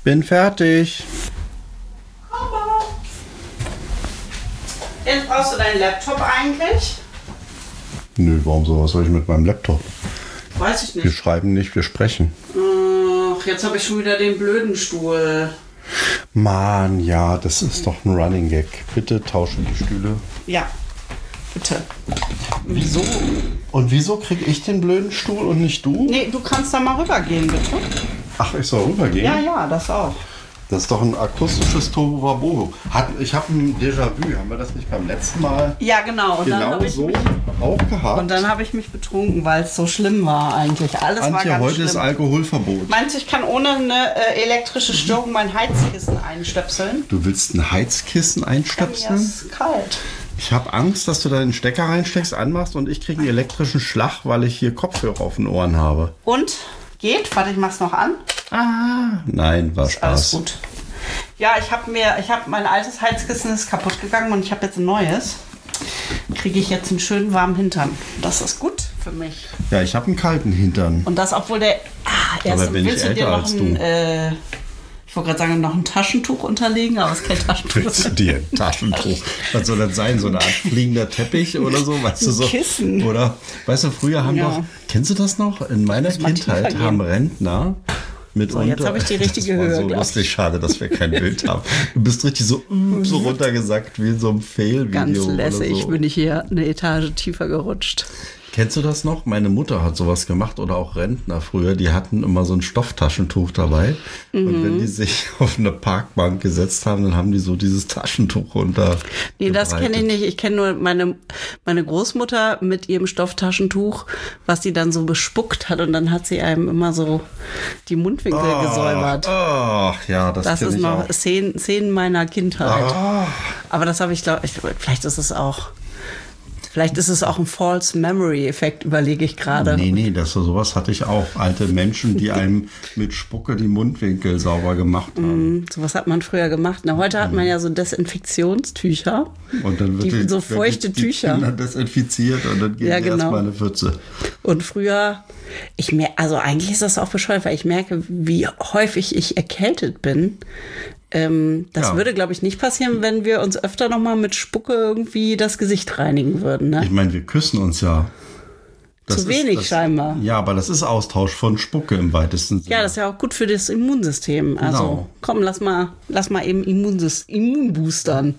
Bin fertig. Jetzt brauchst du deinen Laptop eigentlich? Nö, warum sowas soll ich mit meinem Laptop? Weiß ich Wir nicht. schreiben nicht, wir sprechen. Ach, jetzt habe ich schon wieder den blöden Stuhl. Mann, ja, das ist doch ein Running Gag. Bitte tausche die Stühle. Ja, bitte. Wieso? Und wieso krieg ich den blöden Stuhl und nicht du? Nee, du kannst da mal rübergehen, bitte. Ach, ich soll rübergehen? Ja, das auch. Das ist doch ein akustisches Tohuwabohu. Ich habe ein Déjà-vu. Haben wir das nicht beim letzten Mal Ja, genau. Und dann genau habe ich so mich, auch gehabt? und dann habe ich mich betrunken, weil es so schlimm war eigentlich. Alles war Antje, ganz heute schlimm. ist Alkoholverbot. Meinst du, ich kann ohne eine elektrische Störung mein Heizkissen einstöpseln? Du willst ein Heizkissen Mir einstöpseln? ist kalt. Ich habe Angst, dass du da den Stecker reinsteckst, anmachst und ich kriege einen elektrischen Schlag, weil ich hier Kopfhörer auf den Ohren habe. Und? Geht? Warte, ich mach's noch an. Nein, war Alles Spaß. gut. Ja, mein altes Heizkissen ist kaputt gegangen und ich habe jetzt ein neues. Kriege ich jetzt einen schönen warmen Hintern. Das ist gut für mich. Ja, ich habe einen kalten Hintern. Und das, obwohl der... Aber bin ich willst du dir älter noch als ich wollte gerade sagen, noch ein Taschentuch unterlegen, aber es ist kein Taschentuch. Willst du dir ein Taschentuch? Was soll das sein? So eine Art fliegender Teppich oder so? Weißt du so? Kissen. Oder, weißt du, früher haben Ja. doch, kennst du das noch? In meiner mal Kindheit tiefer haben gehen. Rentner mitunter. jetzt habe ich die richtige das war Höhe, so glaub lustig, ich. schade, dass wir kein Bild haben. Du bist richtig so runtergesackt wie in so einem Fail-Video. Ganz oder lässig so. bin ich hier eine Etage tiefer gerutscht. Kennst du das noch? Meine Mutter hat sowas gemacht oder auch Rentner früher. Die hatten immer so ein Stofftaschentuch dabei. Und wenn die sich auf eine Parkbank gesetzt haben, dann haben die so dieses Taschentuch runter. Nee, das kenne ich nicht. Ich kenne nur meine Großmutter mit ihrem Stofftaschentuch, was sie dann so bespuckt hat. Und dann hat sie einem immer so die Mundwinkel gesäubert. Ach, ja, das Das kenn ist ich noch auch. Szenen meiner Kindheit. Ah. Aber das habe ich, glaube ich, vielleicht ist es auch ein False Memory Effekt, überlege ich gerade. Nee, sowas hatte ich auch. Alte Menschen, die einem mit Spucke die Mundwinkel sauber gemacht haben. Sowas hat man früher gemacht. Na, heute hat man ja so Desinfektionstücher. Und dann wird So feuchte Tücher. Die Kinder desinfiziert und dann geht Ja, genau. erstmal eine Pfütze. Und früher, also eigentlich ist das auch bescheuert, weil ich merke, wie häufig ich erkältet bin. Das würde, glaube ich, nicht passieren, wenn wir uns öfter nochmal mit Spucke irgendwie das Gesicht reinigen würden. Ne? Ich meine, wir küssen uns ja. Zu wenig scheinbar. Ja, aber das ist Austausch von Spucke im weitesten Sinne. Ja, das ist ja auch gut für das Immunsystem. Also Genau. komm, lass mal eben Immunboostern.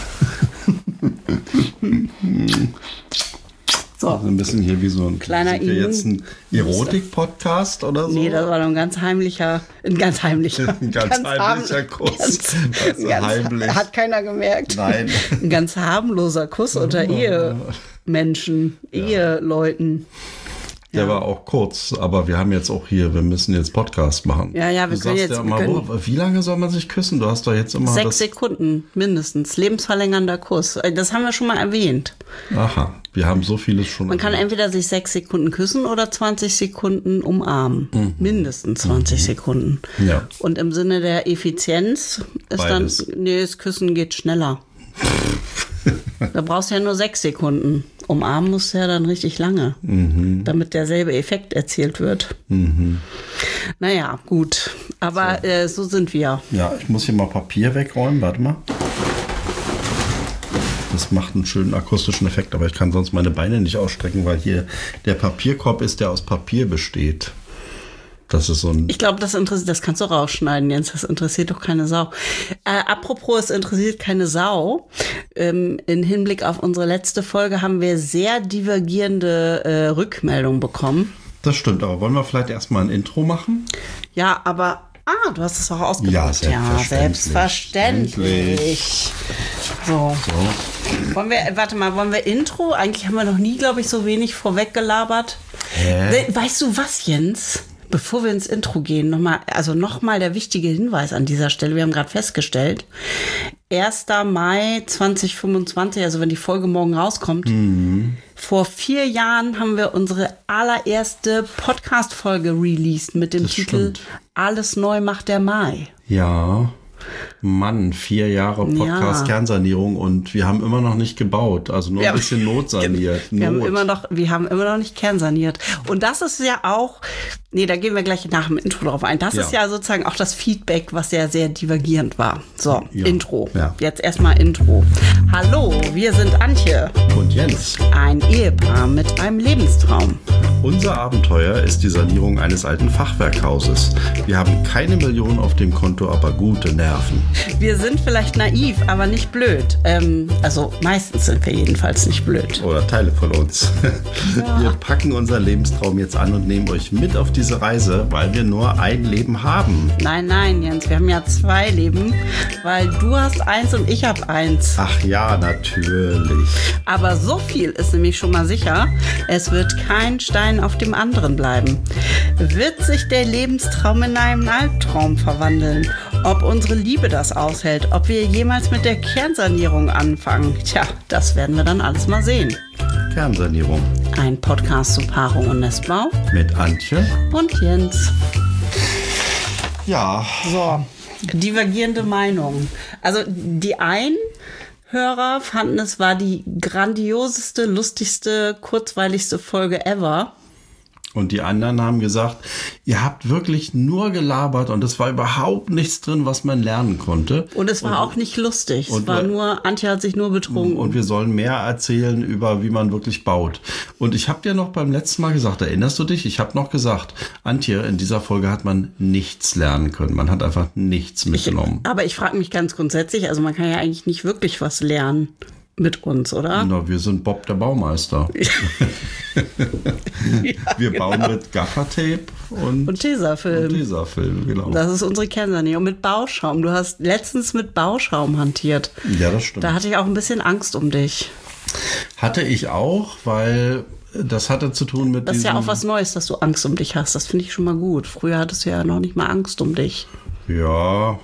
So. Also ein bisschen hier wie so ein Kleiner sind wir jetzt ein Erotik-Podcast oder so? Nee, das war doch ein ganz heimlicher Ein ganz heimlicher Kuss. Also heimlich. Hat keiner gemerkt. Nein. Ein ganz harmloser Kuss unter Ehemenschen, Eheleuten. Der war auch kurz, aber wir müssen jetzt Podcast machen. Ja, wir du können sagst jetzt. ja immer, wie lange soll man sich küssen? Du hast doch jetzt immer 6 Sekunden mindestens. Lebensverlängernder Kuss. Das haben wir schon mal erwähnt. Aha, wir haben so vieles schon. Man kann entweder sich 6 Sekunden küssen oder 20 Sekunden umarmen. Mindestens 20 Sekunden. Ja. Und im Sinne der Effizienz ist Beides. das Küssen geht schneller. Da brauchst du ja nur 6 Sekunden. Umarmen musst du ja dann richtig lange, damit derselbe Effekt erzielt wird. Naja, gut. Aber so sind wir. Ja, ich muss hier mal Papier wegräumen. Warte mal. Das macht einen schönen akustischen Effekt, aber ich kann sonst meine Beine nicht ausstrecken, weil hier der Papierkorb ist, der aus Papier besteht. Das ist so ein. Ich glaube, das kannst du rausschneiden, Jens. Das interessiert doch keine Sau. Apropos, es interessiert keine Sau. In Hinblick auf unsere letzte Folge haben wir sehr divergierende Rückmeldungen bekommen. Das stimmt, aber wollen wir vielleicht erstmal ein Intro machen? Ja, aber. Du hast es auch ausgedrückt. Ja, selbstverständlich. So. Wollen wir Intro? Eigentlich haben wir noch nie, glaube ich, so wenig vorweg gelabert. Weißt du was, Jens? Bevor wir ins Intro gehen, nochmal der wichtige Hinweis an dieser Stelle. Wir haben gerade festgestellt, 1. Mai 2025, also wenn die Folge morgen rauskommt, vor 4 Jahren haben wir unsere allererste Podcast-Folge released mit dem Titel stimmt. Alles neu macht der Mai. Ja. Mann, 4 Jahre Podcast Kernsanierung und wir haben immer noch nicht gebaut. Also nur ein bisschen notsaniert. Wir haben immer noch nicht kernsaniert. Und das ist ja auch, da gehen wir gleich nach dem Intro drauf ein. Das ist ja sozusagen auch das Feedback, was ja sehr divergierend war. So, Intro. Ja. Jetzt erstmal Intro. Hallo, wir sind Antje. Und Jens. Ein Ehepaar mit einem Lebenstraum. Unser Abenteuer ist die Sanierung eines alten Fachwerkhauses. Wir haben keine Millionen auf dem Konto, aber gute Nerven. Wir sind vielleicht naiv, aber nicht blöd. Also meistens sind wir jedenfalls nicht blöd. Oder Teile von uns. Ja. Wir packen unseren Lebenstraum jetzt an und nehmen euch mit auf diese Reise, weil wir nur ein Leben haben. Nein, Jens, wir haben ja 2 Leben, weil du hast 1 und ich habe 1. Ach ja, natürlich. Aber so viel ist nämlich schon mal sicher, es wird kein Stein auf dem anderen bleiben. Wird sich der Lebenstraum in einen Albtraum verwandeln? Ob unsere Liebe das aushält, ob wir jemals mit der Kernsanierung anfangen, das werden wir dann alles mal sehen. Kernsanierung. Ein Podcast zu Paarung und Nestbau. Mit Antje. Und Jens. Ja. So, divergierende Meinungen. Also die einen Hörer fanden, es war die grandioseste, lustigste, kurzweiligste Folge ever. Und die anderen haben gesagt, ihr habt wirklich nur gelabert und es war überhaupt nichts drin, was man lernen konnte. Und es war auch nicht lustig. Es war nur, Antje hat sich nur betrunken. Und wir sollen mehr erzählen über, wie man wirklich baut. Und ich habe dir noch beim letzten Mal gesagt, erinnerst du dich? Ich habe noch gesagt, Antje, in dieser Folge hat man nichts lernen können. Man hat einfach nichts mitgenommen. Aber ich frage mich ganz grundsätzlich, also man kann ja eigentlich nicht wirklich was lernen mit uns, oder? Na, wir sind Bob der Baumeister. Wir bauen mit Gaffertape und Tesafilm. Und Tesafilm, genau. Das ist unsere Kernsanierung. Und mit Bauschaum. Du hast letztens mit Bauschaum hantiert. Ja, das stimmt. Da hatte ich auch ein bisschen Angst um dich. Hatte ich auch, weil das hatte zu tun mit Das ist ja auch was Neues, dass du Angst um dich hast. Das finde ich schon mal gut. Früher hattest du ja noch nicht mal Angst um dich. Ja,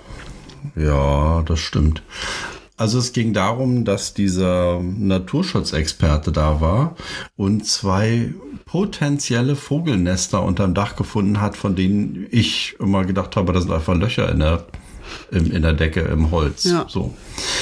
das stimmt. Also es ging darum, dass dieser Naturschutzexperte da war und 2 potenzielle Vogelnester unterm Dach gefunden hat, von denen ich immer gedacht habe, das sind einfach Löcher in der Decke im Holz. Ja. So.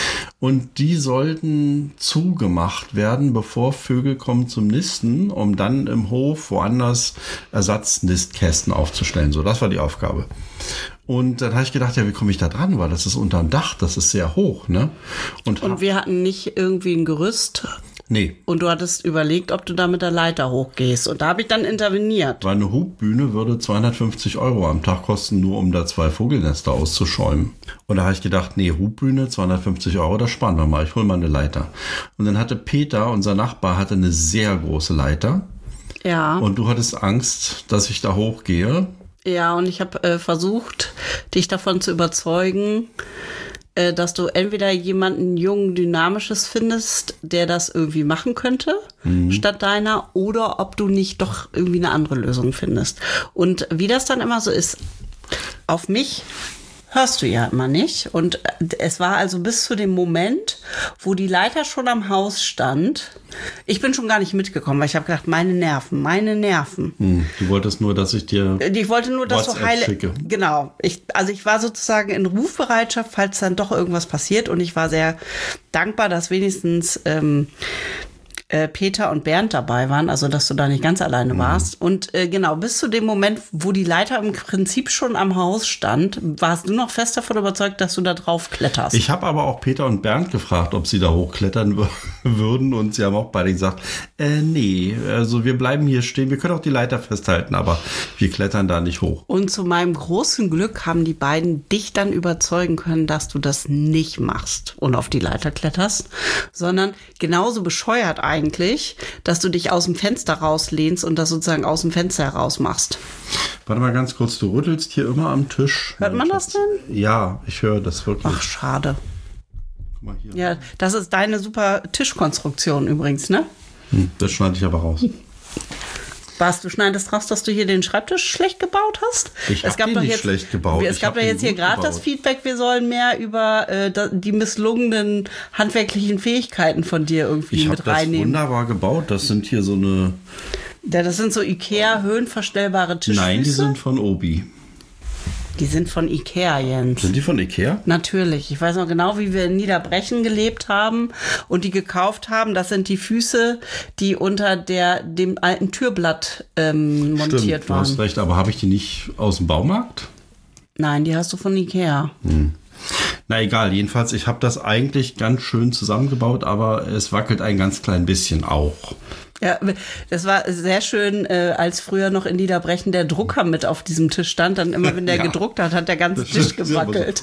Und die sollten zugemacht werden, bevor Vögel kommen zum Nisten, um dann im Hof woanders Ersatznistkästen aufzustellen. So, das war die Aufgabe. Und dann habe ich gedacht, wie komme ich da dran? Weil das ist unterm Dach, das ist sehr hoch, ne? Und wir hatten nicht irgendwie ein Gerüst. Nee. Und du hattest überlegt, ob du da mit der Leiter hochgehst. Und da habe ich dann interveniert. Weil eine Hubbühne würde 250 € am Tag kosten, nur um da 2 Vogelnester auszuschäumen. Und da habe ich gedacht, Hubbühne, 250 €, das sparen wir mal. Ich hole mal eine Leiter. Und dann hatte Peter, unser Nachbar, hatte eine sehr große Leiter. Ja. Und du hattest Angst, dass ich da hochgehe. Ja, und ich habe versucht, dich davon zu überzeugen, dass du entweder jemanden jungen, dynamisches findest, der das irgendwie machen könnte, statt deiner, oder ob du nicht doch irgendwie eine andere Lösung findest. Und wie das dann immer so ist, auf mich hörst du ja immer nicht. Und es war also bis zu dem Moment, wo die Leiter schon am Haus stand. Ich bin schon gar nicht mitgekommen, weil ich habe gedacht, meine Nerven. Du wolltest nur, dass ich dir ich wollte nur, dass WhatsApp du heile schicke. Genau. Ich war sozusagen in Rufbereitschaft, falls dann doch irgendwas passiert. Und ich war sehr dankbar, dass wenigstens Peter und Bernd dabei waren, also dass du da nicht ganz alleine warst. Und genau, bis zu dem Moment, wo die Leiter im Prinzip schon am Haus stand, warst du noch fest davon überzeugt, dass du da drauf kletterst. Ich habe aber auch Peter und Bernd gefragt, ob sie da hochklettern würden, und sie haben auch beide gesagt, nee, also wir bleiben hier stehen, wir können auch die Leiter festhalten, aber wir klettern da nicht hoch. Und zu meinem großen Glück haben die beiden dich dann überzeugen können, dass du das nicht machst und auf die Leiter kletterst, sondern genauso bescheuert eigentlich, dass du dich aus dem Fenster rauslehnst und das sozusagen aus dem Fenster heraus machst. Warte mal ganz kurz, du rüttelst hier immer am Tisch. Hört man das denn? Ja, ich höre das wirklich. Ach, schade. Guck mal hier. Ja, das ist deine super Tischkonstruktion übrigens, ne? Das schneide ich aber raus. Du schneidest raus, dass du hier den Schreibtisch schlecht gebaut hast? Ich habe den nicht schlecht gebaut. Es gab doch jetzt hier gerade das Feedback, wir sollen mehr über die misslungenen handwerklichen Fähigkeiten von dir irgendwie mit reinnehmen. Ich habe das wunderbar gebaut. Das sind hier so eine... Ja, das sind so Ikea höhenverstellbare Tischfüße. Nein, die sind von Obi. Die sind von Ikea, Jens. Sind die von Ikea? Natürlich. Ich weiß noch genau, wie wir in Niederbrechen gelebt haben und die gekauft haben. Das sind die Füße, die unter dem alten Türblatt montiert Stimmt, waren. du hast recht, aber habe ich die nicht aus dem Baumarkt? Nein, die hast du von Ikea. Na egal, jedenfalls, ich habe das eigentlich ganz schön zusammengebaut, aber es wackelt ein ganz klein bisschen auch. Ja, das war sehr schön, als früher noch in Niederbrechen der Drucker mit auf diesem Tisch stand. Dann immer, wenn der gedruckt hat, hat der ganze Tisch gewackelt.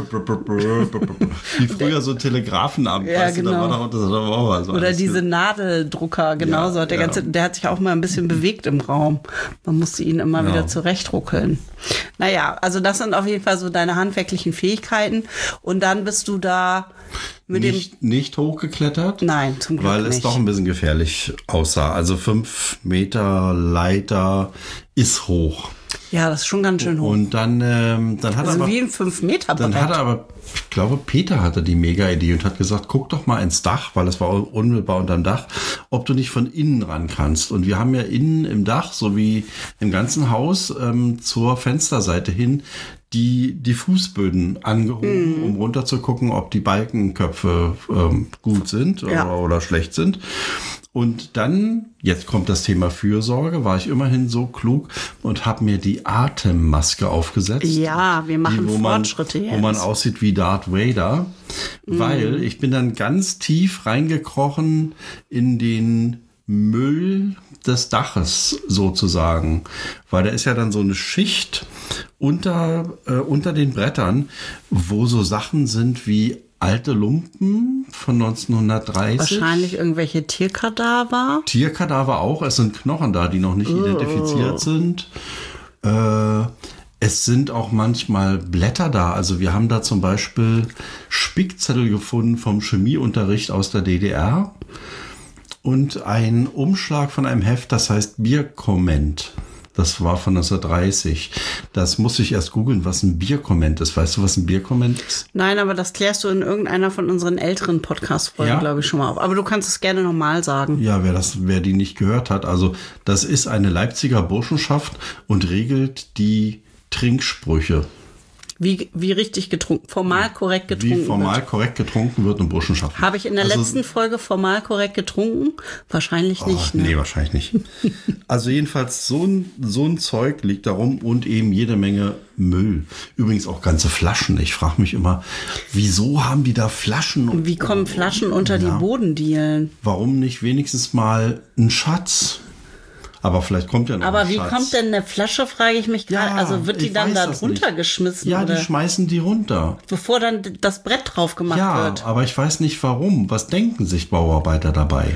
Wie früher so Telegrafenamt, Ja, weißt genau. du, da war das auch was. Oder diese Nadeldrucker, genauso. Ja, Der hat sich auch mal ein bisschen bewegt im Raum. Man musste ihn immer wieder zurechtruckeln. Naja, also das sind auf jeden Fall so deine handwerklichen Fähigkeiten. Und dann bist du da mit nicht hochgeklettert? Nein, zum Glück weil nicht. es doch ein bisschen gefährlich aussah. Also 5 Meter Leiter ist hoch. Ja, das ist schon ganz schön hoch. Und dann hat Also aber... wie ein 5-Meter-Brett. Dann hat er aber, ich glaube, Peter hatte die Mega-Idee und hat gesagt, guck doch mal ins Dach, weil es war unmittelbar unterm Dach, ob du nicht von innen ran kannst. Und wir haben ja innen im Dach, sowie im ganzen Haus, zur Fensterseite hin, die Fußböden angehoben, um runter zu gucken, ob die Balkenköpfe gut sind oder schlecht sind. Und dann, jetzt kommt das Thema Fürsorge, war ich immerhin so klug und habe mir die Atemmaske aufgesetzt. Ja, wir machen Fortschritte jetzt. Wo man aussieht wie Darth Vader, weil ich bin dann ganz tief reingekrochen in den Müll des Daches sozusagen, weil da ist ja dann so eine Schicht unter den Brettern, wo so Sachen sind wie alte Lumpen von 1930. Wahrscheinlich irgendwelche Tierkadaver. Tierkadaver auch. Es sind Knochen da, die noch nicht identifiziert sind. Es sind auch manchmal Blätter da. Also wir haben da zum Beispiel Spickzettel gefunden vom Chemieunterricht aus der DDR und ein Umschlag von einem Heft, das heißt Bierkomment. Das war von 1930. Das musste ich erst googeln, was ein Bierkomment ist. Weißt du, was ein Bierkomment ist? Nein, aber das klärst du in irgendeiner von unseren älteren Podcast-Folgen, glaube ich, schon mal auf. Aber du kannst es gerne nochmal sagen. Ja, wer die nicht gehört hat. Also das ist eine Leipziger Burschenschaft und regelt die Trinksprüche. Wie richtig getrunken, formal korrekt getrunken wird. Wie formal korrekt getrunken wird in Burschenschaften. Habe ich in der letzten Folge formal korrekt getrunken? Wahrscheinlich nicht. Ne? Nee, wahrscheinlich nicht. Also jedenfalls so ein Zeug liegt da rum und eben jede Menge Müll. Übrigens auch ganze Flaschen. Ich frage mich immer, wieso haben die da Flaschen? Und wie kommen Flaschen unter die Bodendielen? Warum nicht wenigstens mal ein Schatz? Aber vielleicht kommt ja noch Aber ein wie Schatz. kommt denn eine Flasche, frage ich mich gerade. Ja, Also wird die ich dann weiß da das drunter nicht. geschmissen? Ja, oder? die schmeißen die runter. Bevor dann das Brett drauf gemacht wird. Ja, aber ich weiß nicht warum. Was denken sich Bauarbeiter dabei?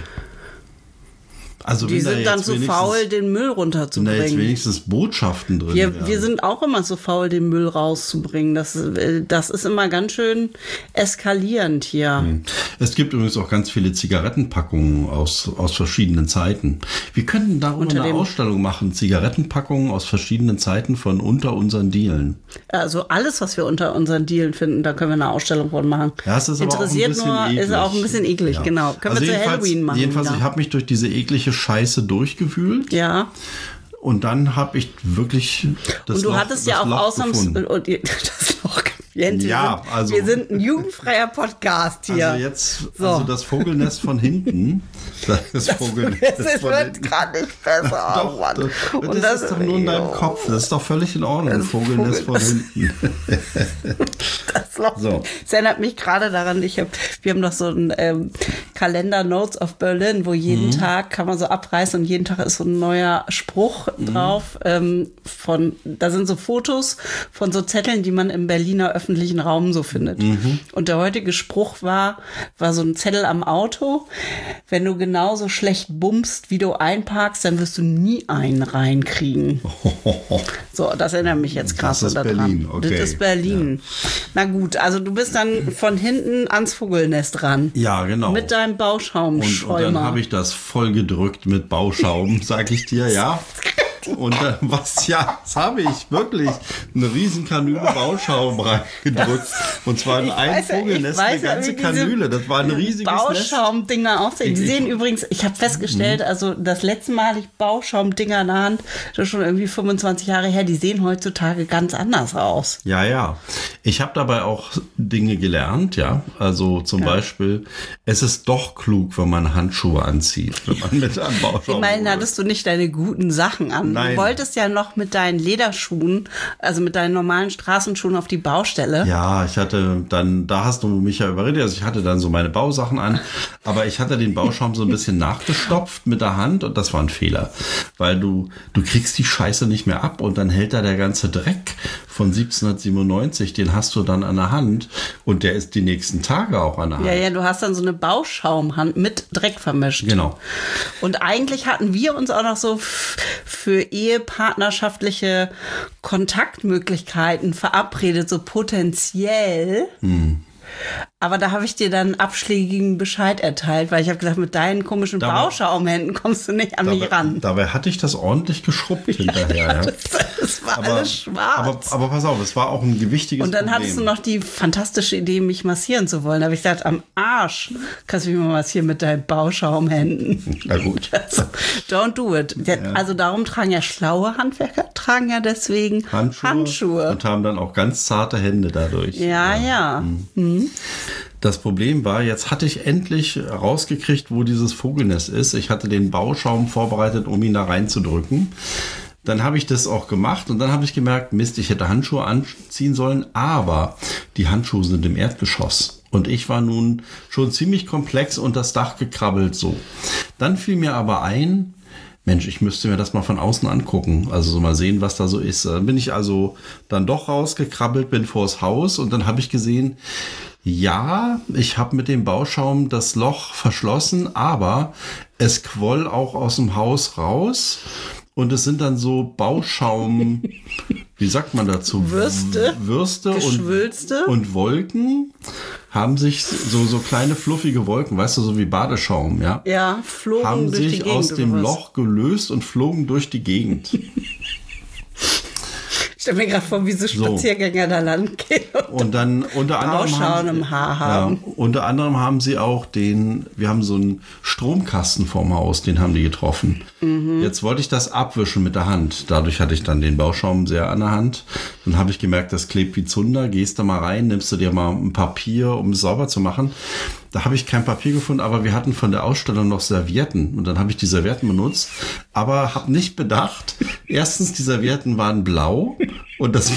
Also Die sind dann so faul, den Müll Wenn da jetzt runterzubringen. wenigstens Botschaften drin wären. Wir sind auch immer so faul, den Müll rauszubringen. Das ist immer ganz schön eskalierend hier. Es gibt übrigens auch ganz viele Zigarettenpackungen aus verschiedenen Zeiten. Wir könnten darüber eine Ausstellung machen. Zigarettenpackungen aus verschiedenen Zeiten von unter unseren Dielen. Also alles, was wir unter unseren Dielen finden, da können wir eine Ausstellung von machen. Ja, es ist aber auch ein Interessiert bisschen nur, eklig. ist auch ein bisschen eklig, Ja. genau. Können wir zu Halloween machen. Jedenfalls, wieder. ich habe mich durch diese eklige Scheiße durchgewühlt. Ja. Und dann habe ich wirklich das Und du Loch, hattest ja das auch Loch ausnahmsweise gefunden. das Loch. Jens, Ja, wir sind ein jugendfreier Podcast hier. Also jetzt, So. also das Vogelnest von hinten. Das Vogelnest Es von wird hinten. gerade nicht besser. Doch, oh Mann. das ist doch nur in deinem Kopf. Das ist doch völlig in Ordnung. Ein Vogelnest von hinten. Das Loch. So. Das erinnert mich gerade daran, wir haben doch so einen Kalender Notes of Berlin, wo jeden Tag kann man so abreißen und jeden Tag ist so ein neuer Spruch drauf. Da sind so Fotos von so Zetteln, die man im Berliner öffentlichen Raum so findet. Und der heutige Spruch war so ein Zettel am Auto. Wenn du genauso schlecht bummst, wie du einparkst, dann wirst du nie einen reinkriegen. So, das erinnert mich jetzt krass Das ist daran. Berlin, okay. Das ist Berlin. Na gut, also du bist dann von hinten ans Vogelnest ran. Ja, genau. Mit deinem Bauschaumschäumer. Und dann habe ich das voll gedrückt mit Bauschaum, sag ich dir, ja. Und das habe ich wirklich eine riesen Kanüle Bauschaum reingedrückt. Und zwar in ein Vogelnest eine ganze Kanüle. Das war ein riesiges Bauschaumdinger aussehen. Die sehen übrigens, ich habe festgestellt, also das letzte Mal hatte ich Bauschaumdinger in der Hand, das ist schon irgendwie 25 Jahre her, die sehen heutzutage ganz anders aus. Ja. Ich habe dabei auch Dinge gelernt, ja. Also zum Beispiel, es ist doch klug, wenn man Handschuhe anzieht, wenn man mit einem Bauschaum. Immerhin hattest du nicht deine guten Sachen an. Nein. Du wolltest ja noch mit deinen Lederschuhen, also mit deinen normalen Straßenschuhen auf die Baustelle. Ja, ich hatte dann, da hast du mich ja überredet, also ich hatte dann so meine Bausachen an, aber ich hatte den Bauschaum so ein bisschen nachgestopft mit der Hand und das war ein Fehler, weil du kriegst die Scheiße nicht mehr ab und dann hält da der ganze Dreck von 1797, den hast du dann an der Hand und der ist die nächsten Tage auch an der Hand. Ja, du hast dann so eine Bauschaumhand mit Dreck vermischt. Genau. Und eigentlich hatten wir uns auch noch so für ehepartnerschaftliche Kontaktmöglichkeiten verabredet, so potenziell. Aber da habe ich dir dann abschlägigen Bescheid erteilt, weil ich habe gesagt, mit deinen komischen Bauschaumhänden kommst du nicht an mich ran. Dabei hatte ich das ordentlich geschrubbt hinterher. Ja. Das war alles schwarz. Aber pass auf, es war auch ein gewichtiges Und dann Problem. hattest du noch die fantastische Idee, mich massieren zu wollen. Da habe ich gesagt, am Arsch kannst du mich mal massieren mit deinen Bauschaumhänden. Na gut. Also, don't do it. Also darum tragen ja schlaue Handwerker, tragen ja deswegen Handschuhe. Und haben dann auch ganz zarte Hände dadurch. Ja. Das Problem war, jetzt hatte ich endlich rausgekriegt, wo dieses Vogelnest ist. Ich hatte den Bauschaum vorbereitet, um ihn da reinzudrücken. Dann habe ich das auch gemacht und dann habe ich gemerkt, Mist, ich hätte Handschuhe anziehen sollen, aber die Handschuhe sind im Erdgeschoss. Und ich war nun schon ziemlich komplex unter das Dach gekrabbelt so. Dann fiel mir aber ein, Mensch, ich müsste mir das mal von außen angucken, also so mal sehen, was da so ist. Dann bin ich also dann doch rausgekrabbelt, bin vors Haus und dann habe ich gesehen, ja, ich habe mit dem Bauschaum das Loch verschlossen, aber es quoll auch aus dem Haus raus und es sind dann so Bauschaum, wie sagt man dazu? Würste und Wolken haben sich so kleine fluffige Wolken, weißt du, so wie Badeschaum, ja? Ja, flogen haben durch die sich Gegend aus dem Loch gelöst und flogen durch die Gegend. Ich stelle mir gerade vor, wie so Spaziergänger da lang gehen und dann unter anderem im Haar haben. Ja, unter anderem haben sie auch wir haben so einen Stromkasten vorm Haus, den haben die getroffen. Jetzt wollte ich das abwischen mit der Hand. Dadurch hatte ich dann den Bauschaum sehr an der Hand. Dann habe ich gemerkt, das klebt wie Zunder. Gehst da mal rein, nimmst du dir mal ein Papier, um es sauber zu machen. Da habe ich kein Papier gefunden, aber wir hatten von der Ausstellung noch Servietten. Und dann habe ich die Servietten benutzt, aber habe nicht bedacht, erstens, die Servietten waren blau und das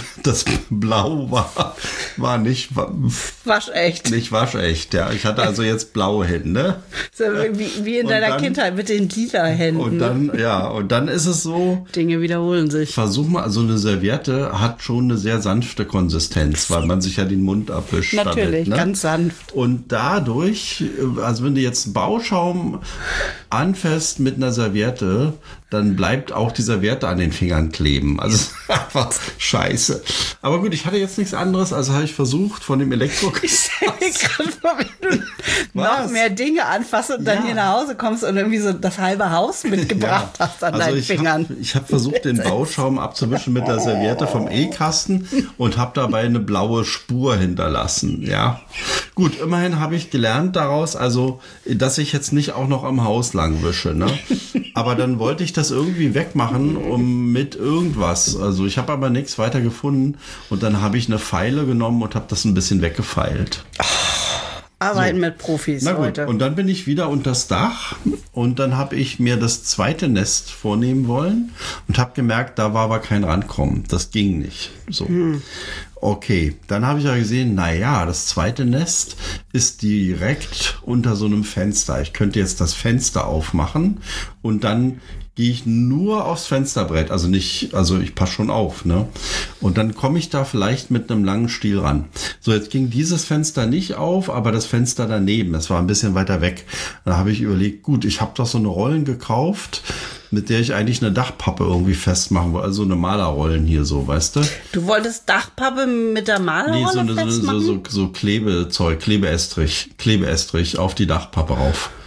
Blau war nicht waschecht. Nicht waschecht, ja. Ich hatte also jetzt blaue Hände. So wie in deiner Kindheit mit den lila Händen. Und dann ist es so. Dinge wiederholen sich. Versuch mal, also eine Serviette hat schon eine sehr sanfte Konsistenz, weil man sich ja den Mund abwischt. Natürlich, damit, ne? ganz sanft. Und dadurch, also wenn du jetzt Bauschaum anfasst mit einer Serviette, dann bleibt auch die Serviette an den Fingern kleben. Also einfach scheiße. Aber gut, ich hatte jetzt nichts anderes, also habe ich versucht von dem Ich stelle mir gerade vor, wenn du noch mehr Dinge anfasst und dann hier nach Hause kommst und irgendwie so das halbe Haus mitgebracht hast an deinen Fingern. Ich habe versucht, den Bauschaum abzuwischen mit der Serviette vom E-Kasten und habe dabei eine blaue Spur hinterlassen. Ja, gut, immerhin habe ich gelernt daraus, also dass ich jetzt nicht auch noch am Haus lang wische. Ne? Aber dann wollte ich das irgendwie wegmachen mit irgendwas. Also ich habe aber nichts weiter gefunden und dann habe ich eine Feile genommen und habe das ein bisschen weggefeilt. Arbeiten mit Profis Na gut, heute. und dann bin ich wieder unters Dach und dann habe ich mir das zweite Nest vornehmen wollen und habe gemerkt, da war aber kein Rankommen. Das ging nicht. So. Okay, dann habe ich ja gesehen, naja, das zweite Nest ist direkt unter so einem Fenster. Ich könnte jetzt das Fenster aufmachen und dann gehe ich nur aufs Fensterbrett, also ich passe schon auf, ne? Und dann komme ich da vielleicht mit einem langen Stiel ran. So, jetzt ging dieses Fenster nicht auf, aber das Fenster daneben, das war ein bisschen weiter weg. Da habe ich überlegt, gut, ich habe doch so eine Rollen gekauft, mit der ich eigentlich eine Dachpappe irgendwie festmachen wollte, also eine Malerrollen hier so, weißt du? Du wolltest Dachpappe mit der Malerrolle festmachen? So Klebezeug, Klebeestrich auf die Dachpappe rauf.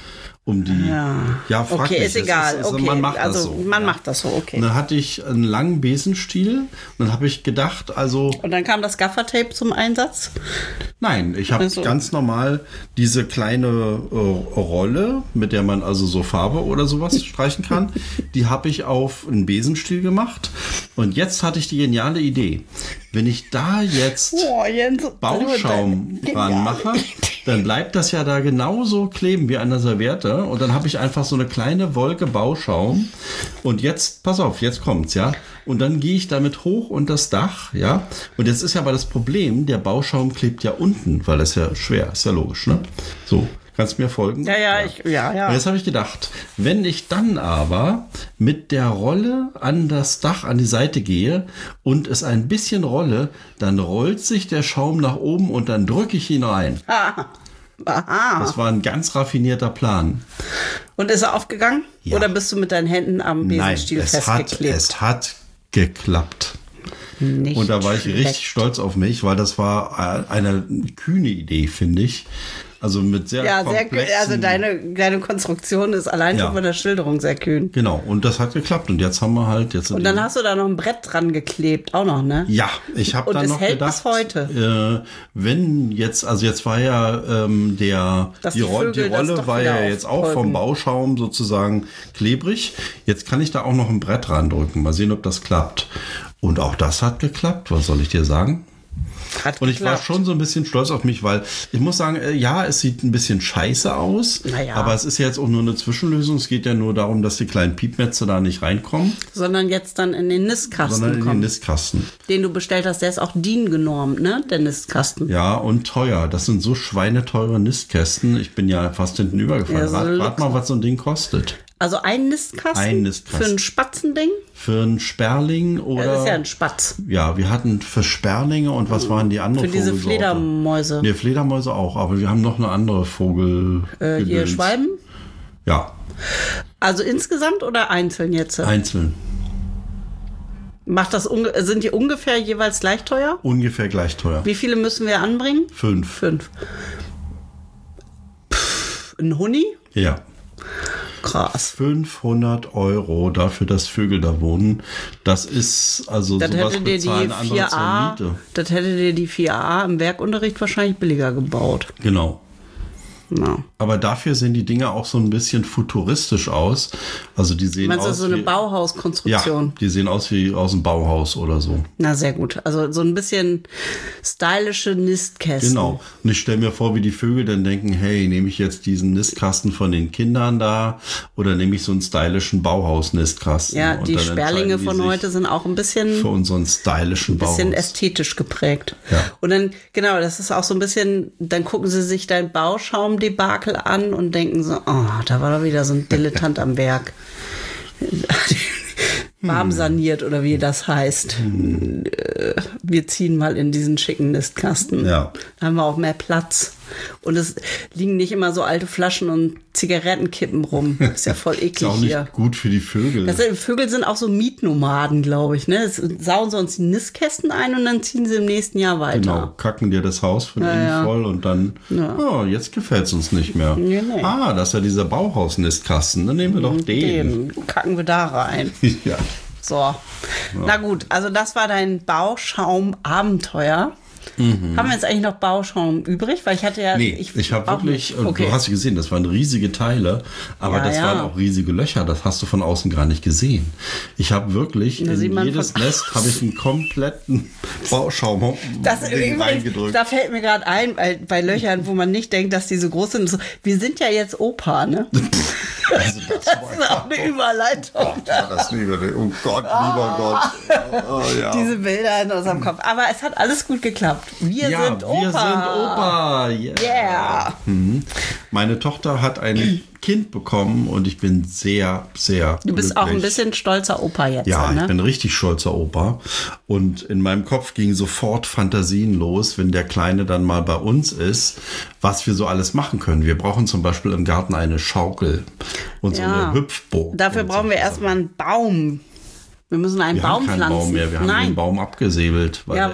um die. Ja, frag okay, mich. ist egal. Also okay, man macht das also so. man macht das so, okay. Und dann hatte ich einen langen Besenstiel und dann habe ich gedacht, also. Und dann kam das Gaffertape zum Einsatz? Nein, ich habe ganz normal diese kleine Rolle, mit der man also so Farbe oder sowas streichen kann, die habe ich auf einen Besenstiel gemacht. Und jetzt hatte ich die geniale Idee. Wenn ich da jetzt Bauschaum dran mache, dann bleibt das ja da genauso kleben wie an der Serviette. Und dann habe ich einfach so eine kleine Wolke Bauschaum. Und jetzt, pass auf, jetzt kommt's, ja. Und dann gehe ich damit hoch unter das Dach, ja. Und jetzt ist ja aber das Problem, der Bauschaum klebt ja unten, weil das ja schwer ist, ja logisch, ne? So. Kannst du mir folgen? Ja. Und jetzt habe ich gedacht, wenn ich dann aber mit der Rolle an das Dach, an die Seite gehe und es ein bisschen rolle, dann rollt sich der Schaum nach oben und dann drücke ich ihn rein. Aha. Das war ein ganz raffinierter Plan. Und ist er aufgegangen? Ja. Oder bist du mit deinen Händen am Besenstiel festgeklebt? Es hat geklappt. Nicht und da war ich schlecht. richtig stolz auf mich, weil das war eine kühne Idee, finde ich. Also mit sehr komplexen... also deine Konstruktion ist allein schon von der Schilderung sehr kühn. Genau, und das hat geklappt. Und jetzt haben wir halt... Und dann hast du da noch ein Brett dran geklebt, auch noch, ne? Ja, ich habe dann noch gedacht... Und es hält bis heute. Wenn jetzt... Also jetzt war ja die Rolle war ja jetzt auch vom Bauschaum sozusagen klebrig. Jetzt kann ich da auch noch ein Brett drücken. Mal sehen, ob das klappt. Und auch das hat geklappt. Was soll ich dir sagen? Und ich war schon so ein bisschen stolz auf mich, weil ich muss sagen, ja, es sieht ein bisschen scheiße aus, aber es ist jetzt auch nur eine Zwischenlösung. Es geht ja nur darum, dass die kleinen Piepmetze da nicht reinkommen. Sondern jetzt dann in den Nistkasten den Nistkasten. Den du bestellt hast, der ist auch DIN genormt, ne? Der Nistkasten. Ja, und teuer. Das sind so schweineteure Nistkästen. Ich bin ja fast hinten übergefallen. Rat mal, was so ein Ding kostet. Also ein Nistkasten? Für ein Spatzending? Für ein Sperling oder... Das ist ja ein Spatz. Ja, wir hatten für Sperlinge und was waren die anderen Vogelsorte? Für diese Fledermäuse. Ne, Fledermäuse auch, aber wir haben noch eine andere Vogel... hier Schwalben? Ja. Also insgesamt oder einzeln jetzt? Einzeln. Sind die ungefähr jeweils gleich teuer? Ungefähr gleich teuer. Wie viele müssen wir anbringen? 5. Ein Huni? Ja. Krass. 500 € dafür, dass Vögel da wohnen. Das ist also das sowas hätte dir bezahlen die andere zur Miete. Das hätte dir die 4a im Werkunterricht wahrscheinlich billiger gebaut. Genau. Ja. Aber dafür sehen die Dinger auch so ein bisschen futuristisch aus. Also die sehen Meinst aus du so eine Bauhauskonstruktion? Ja, die sehen aus wie aus einem Bauhaus oder so. Na, sehr gut. Also so ein bisschen stylische Nistkästen. Genau. Und ich stelle mir vor, wie die Vögel dann denken, hey, nehme ich jetzt diesen Nistkasten von den Kindern da oder nehme ich so einen stylischen Bauhaus-Nistkasten? Ja, und die Sperlinge von heute sind auch ein bisschen... Für unseren stylischen Bauhaus. Ein bisschen ästhetisch geprägt. Ja. Und dann, genau, das ist auch so ein bisschen, dann gucken sie sich dein Bauschaumdebakel an und denken so, oh, da war doch wieder so ein Dilettant am Werk. Warm saniert oder wie das heißt. Wir ziehen mal in diesen schicken Nistkasten. Ja. Da haben wir auch mehr Platz. Und es liegen nicht immer so alte Flaschen und Zigarettenkippen rum. Ist ja voll eklig ist auch nicht hier. Gut für die Vögel. Vögel sind auch so Mietnomaden, glaube ich. Ne? Sauen sie uns die Nistkästen ein und dann ziehen sie im nächsten Jahr weiter. Genau, kacken dir das Haus von innen voll und dann, jetzt gefällt es uns nicht mehr. Nee. Das ist ja dieser Bauhaus-Nistkasten. Dann nehmen wir doch den. Den kacken wir da rein. Ja. So, na gut, also das war dein Bauschaum-Abenteuer. Haben wir jetzt eigentlich noch Bauschaum übrig? Weil ich hatte ja... Nee, ich habe wirklich, okay. Du hast gesehen, das waren riesige Teile, aber das waren auch riesige Löcher, das hast du von außen gar nicht gesehen. Ich habe wirklich in jedes Nest habe ich einen kompletten Bauschaum reingedrückt. Da fällt mir gerade ein, bei Löchern, wo man nicht denkt, dass die so groß sind. So, wir sind ja jetzt Opa, ne? Also das ist auch eine Überleitung. Oh Gott, lieber Gott. Oh, ja. Diese Bilder in unserem Kopf. Aber es hat alles gut geklappt. Wir sind Opa. Yeah. Meine Tochter hat ein Kind bekommen und ich bin sehr, sehr Du bist glücklich. auch ein bisschen stolzer Opa jetzt. Ja, ne? Ich bin richtig stolzer Opa. Und in meinem Kopf gingen sofort Fantasien los, wenn der Kleine dann mal bei uns ist, was wir so alles machen können. Wir brauchen zum Beispiel im Garten eine Schaukel und so eine Hüpfburg. Dafür brauchen wir erstmal einen Baum. Wir müssen einen Wir Baum haben keinen pflanzen. Baum mehr. Wir haben den Baum abgesäbelt, weil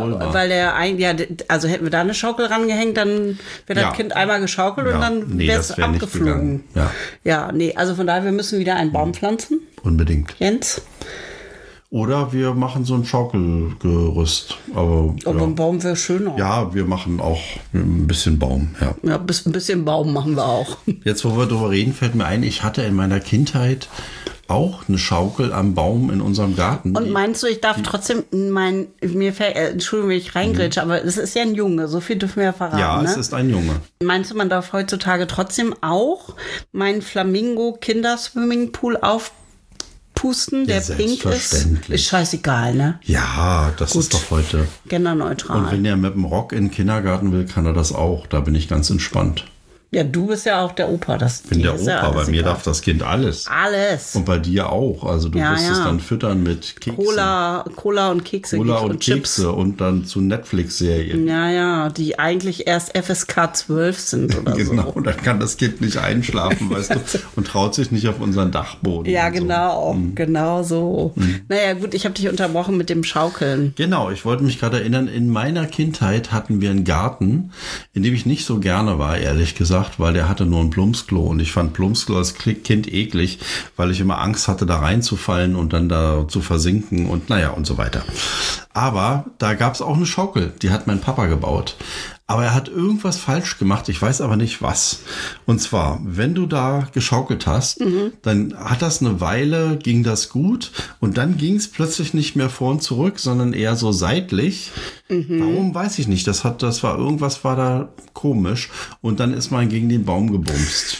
also hätten wir da eine Schaukel rangehängt, dann wäre das Kind einmal geschaukelt und dann wäre es abgeflogen. Also von daher, wir müssen wieder einen Baum pflanzen. Unbedingt. Jens? Oder wir machen so ein Schaukelgerüst. Aber ein Baum wäre schöner. Ja, wir machen auch ein bisschen Baum. Ja, ein bisschen Baum machen wir auch. Jetzt, wo wir drüber reden, fällt mir ein, ich hatte in meiner Kindheit auch eine Schaukel am Baum in unserem Garten. Und meinst du, ich darf trotzdem Entschuldigung, wenn ich reingrätsche, aber es ist ja ein Junge, so viel dürfen wir ja verraten. Ja, es ist ein Junge. Meinst du, man darf heutzutage trotzdem auch meinen Flamingo-Kinderswimmingpool aufpusten, der pink ist? Ist scheißegal, ne? Ja, das ist doch heute genderneutral. Und wenn er mit dem Rock in den Kindergarten will, kann er das auch. Da bin ich ganz entspannt. Ja, du bist ja auch der Opa. Ich bin der Opa, bei mir darf das Kind alles. Alles. Und bei dir auch. Also du wirst es dann füttern mit Keksen. Cola und Kekse. Cola und Chips. Kekse und dann zu Netflix-Serien. Ja, die eigentlich erst FSK 12 sind oder so. Genau, dann kann das Kind nicht einschlafen, weißt du, und traut sich nicht auf unseren Dachboden. Ja, genau, genau so. Naja, gut, ich habe dich unterbrochen mit dem Schaukeln. Genau, ich wollte mich gerade erinnern, in meiner Kindheit hatten wir einen Garten, in dem ich nicht so gerne war, ehrlich gesagt, weil der hatte nur ein Plumpsklo und ich fand Plumpsklo als Kind eklig, weil ich immer Angst hatte, da reinzufallen und dann da zu versinken und und so weiter. Aber da gab es auch eine Schaukel, die hat mein Papa gebaut. Aber er hat irgendwas falsch gemacht, ich weiß aber nicht was. Und zwar, wenn du da geschaukelt hast, dann hat das eine Weile, ging das gut und dann ging es plötzlich nicht mehr vor und zurück, sondern eher so seitlich. Warum, weiß ich nicht. Irgendwas war da komisch und dann ist man gegen den Baum gebumst.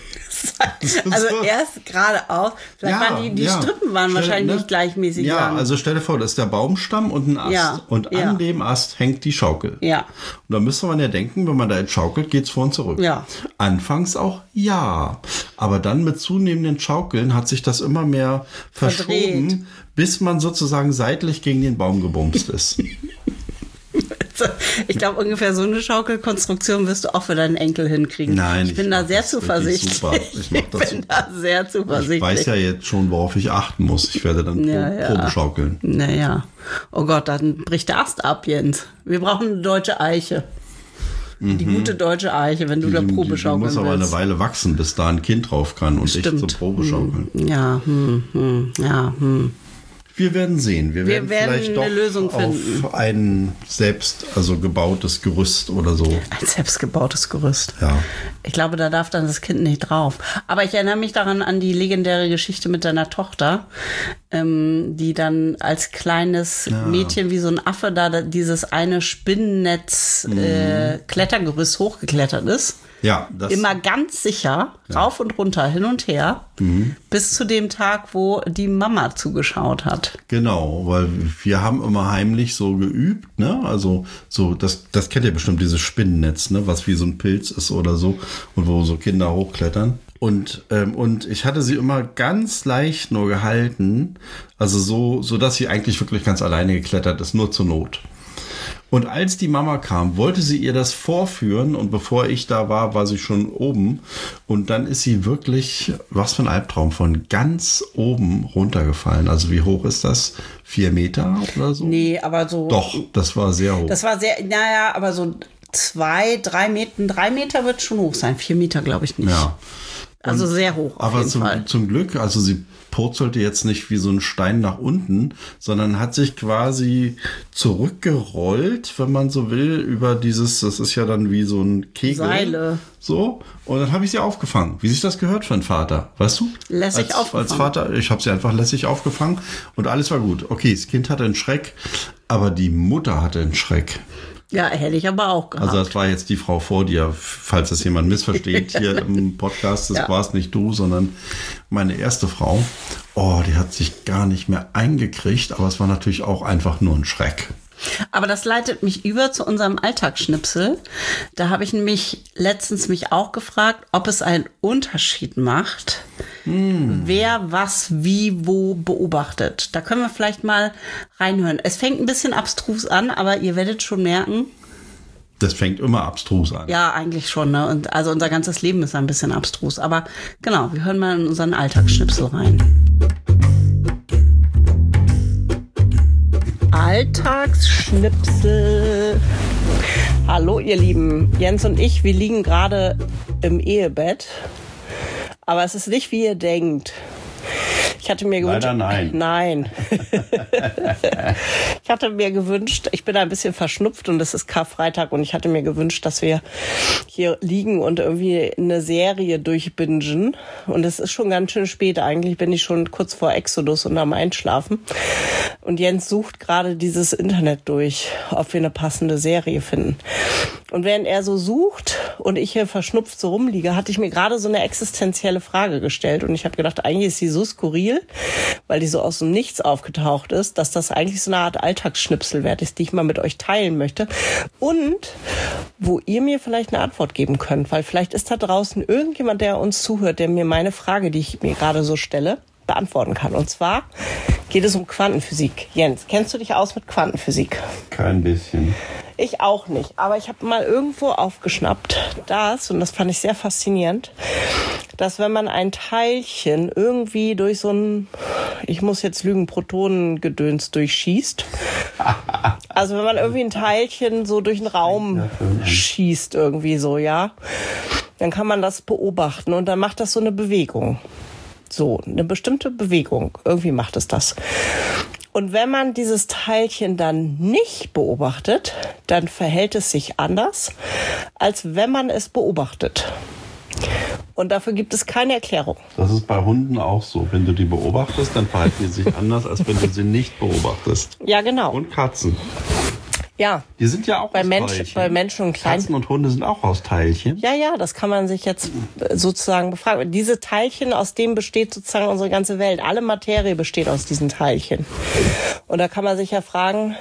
Also erst geradeaus. Vielleicht waren die Strippen wahrscheinlich nicht gleichmäßig lang. Also stell dir vor, das ist der Baumstamm und ein Ast. Und an dem Ast hängt die Schaukel. Ja. Und da müsste man ja denken, wenn man da jetzt schaukelt, geht's vor und zurück. Ja. Anfangs auch aber dann mit zunehmenden Schaukeln hat sich das immer mehr verschoben, bis man sozusagen seitlich gegen den Baum gebumst ist. Ich glaube, ungefähr so eine Schaukelkonstruktion wirst du auch für deinen Enkel hinkriegen. Nein, ich bin da sehr zuversichtlich. Super. Ich bin da sehr zuversichtlich. Ich weiß ja jetzt schon, worauf ich achten muss. Ich werde dann Probe schaukeln. Naja. Oh Gott, dann bricht der Ast ab, Jens. Wir brauchen eine deutsche Eiche. Die gute deutsche Eiche, wenn du da Probe schaukeln willst. Die muss aber eine Weile wachsen, bis da ein Kind drauf kann und ich zur Probe schaukeln. Ja, Wir werden sehen. Wir werden vielleicht eine Lösung auf ein gebautes Gerüst oder so. Ein selbstgebautes Gerüst. Ja. Ich glaube, da darf dann das Kind nicht drauf. Aber ich erinnere mich daran an die legendäre Geschichte mit deiner Tochter, die dann als kleines Mädchen wie so ein Affe da dieses eine Spinnennetz Klettergerüst hochgeklettert ist. Ja, immer ganz sicher, rauf und runter, hin und her, bis zu dem Tag, wo die Mama zugeschaut hat. Genau, weil wir haben immer heimlich so geübt, ne? Also so, das kennt ihr bestimmt, dieses Spinnennetz, ne? Was wie so ein Pilz ist oder so und wo so Kinder hochklettern. Und ich hatte sie immer ganz leicht nur gehalten, also so, dass sie eigentlich wirklich ganz alleine geklettert ist, nur zur Not. Und als die Mama kam, wollte sie ihr das vorführen und bevor ich da war, war sie schon oben und dann ist sie wirklich, was für ein Albtraum, von ganz oben runtergefallen. Also wie hoch ist das? 4 Meter oder so? Nee, aber so... Doch, das war sehr hoch. Das war sehr, aber so 3 Meter wird schon hoch sein. 4 Meter glaube ich nicht. Ja. Also sehr hoch auf jeden Fall. Aber zum Glück, also sie purzelte jetzt nicht wie so ein Stein nach unten, sondern hat sich quasi zurückgerollt, wenn man so will, über das ist ja dann wie so ein Kegel. Seile. So, und dann habe ich sie aufgefangen. Wie sich das gehört für einen Vater, weißt du? Lässig aufgefangen. Als Vater, ich habe sie einfach lässig aufgefangen und alles war gut. Okay, das Kind hatte einen Schreck, aber die Mutter hatte einen Schreck. Ja, hätte ich aber auch gehabt. Also das war jetzt die Frau vor dir, falls das jemand missversteht hier im Podcast. Das war es nicht du, sondern meine erste Frau. Oh, die hat sich gar nicht mehr eingekriegt, aber es war natürlich auch einfach nur ein Schreck. Aber das leitet mich über zu unserem Alltagsschnipsel. Da habe ich nämlich letztens mich auch gefragt, ob es einen Unterschied macht, wer was wie wo beobachtet. Da können wir vielleicht mal reinhören. Es fängt ein bisschen abstrus an, aber ihr werdet schon merken. Das fängt immer abstrus an. Ja, eigentlich schon. Ne? Und also unser ganzes Leben ist ein bisschen abstrus. Aber genau, wir hören mal in unseren Alltagsschnipsel rein. Alltagsschnipsel. Hallo ihr Lieben, Jens und ich, wir liegen gerade im Ehebett. Aber es ist nicht, wie ihr denkt. Ich hatte mir gewünscht... Leider nein. Nein. Ich hatte mir gewünscht, ich bin ein bisschen verschnupft und es ist Karfreitag und ich hatte mir gewünscht, dass wir hier liegen und irgendwie eine Serie durchbingen. Und es ist schon ganz schön spät. Eigentlich bin ich schon kurz vor Exodus und am Einschlafen. Und Jens sucht gerade dieses Internet durch, ob wir eine passende Serie finden. Und während er so sucht und ich hier verschnupft so rumliege, hatte ich mir gerade so eine existenzielle Frage gestellt. Und ich habe gedacht, eigentlich ist sie so skurril, weil die so aus dem Nichts aufgetaucht ist, dass das eigentlich so eine Art Alltagsschnipsel wert ist, die ich mal mit euch teilen möchte. Und wo ihr mir vielleicht eine Antwort geben könnt, weil vielleicht ist da draußen irgendjemand, der uns zuhört, der mir meine Frage, die ich mir gerade so stelle, beantworten kann. Und zwar geht es um Quantenphysik. Jens, kennst du dich aus mit Quantenphysik? Kein bisschen. Ich auch nicht, aber ich habe mal irgendwo aufgeschnappt, und das fand ich sehr faszinierend, dass wenn man ein Teilchen irgendwie durch so ein, ich muss jetzt lügen, Protonengedöns durchschießt, also wenn man irgendwie ein Teilchen so durch den Raum schießt irgendwie so, ja, dann kann man das beobachten und dann macht das so eine Bewegung. So, eine bestimmte Bewegung. Irgendwie macht es das. Und wenn man dieses Teilchen dann nicht beobachtet, dann verhält es sich anders, als wenn man es beobachtet. Und dafür gibt es keine Erklärung. Das ist bei Hunden auch so. Wenn du die beobachtest, dann verhalten die sich anders, als wenn du sie nicht beobachtest. Ja, genau. Und Katzen. Ja. Die sind ja auch bei aus Menschen, bei Menschen und Kleinen. Katzen und Hunde sind auch aus Teilchen. Ja, das kann man sich jetzt sozusagen befragen. Diese Teilchen, aus denen besteht sozusagen unsere ganze Welt. Alle Materie besteht aus diesen Teilchen. Und da kann man sich ja fragen,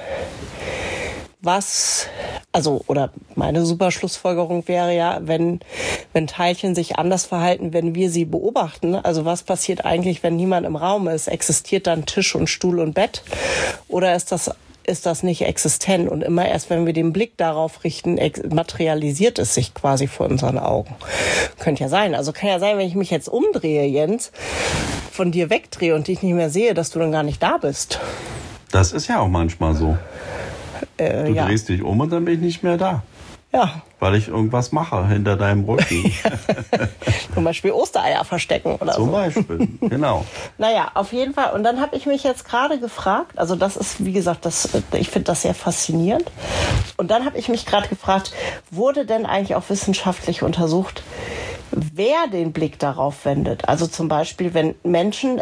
oder meine super Schlussfolgerung wäre ja, wenn Teilchen sich anders verhalten, wenn wir sie beobachten, also was passiert eigentlich, wenn niemand im Raum ist? Existiert dann Tisch und Stuhl und Bett? Oder ist das nicht existent und immer erst, wenn wir den Blick darauf richten, materialisiert es sich quasi vor unseren Augen. Könnte ja sein. Also kann ja sein, wenn ich mich jetzt umdrehe, Jens, von dir wegdrehe und dich nicht mehr sehe, dass du dann gar nicht da bist. Das ist ja auch manchmal so. Du drehst dich um und dann bin ich nicht mehr da. Ja. Weil ich irgendwas mache hinter deinem Rücken. Zum Beispiel Ostereier verstecken oder so. Zum Beispiel, genau. Naja, auf jeden Fall. Und dann habe ich mich jetzt gerade gefragt, also das ist, wie gesagt, ich finde das sehr faszinierend. Und dann habe ich mich gerade gefragt, wurde denn eigentlich auch wissenschaftlich untersucht, wer den Blick darauf wendet? Also zum Beispiel, wenn Menschen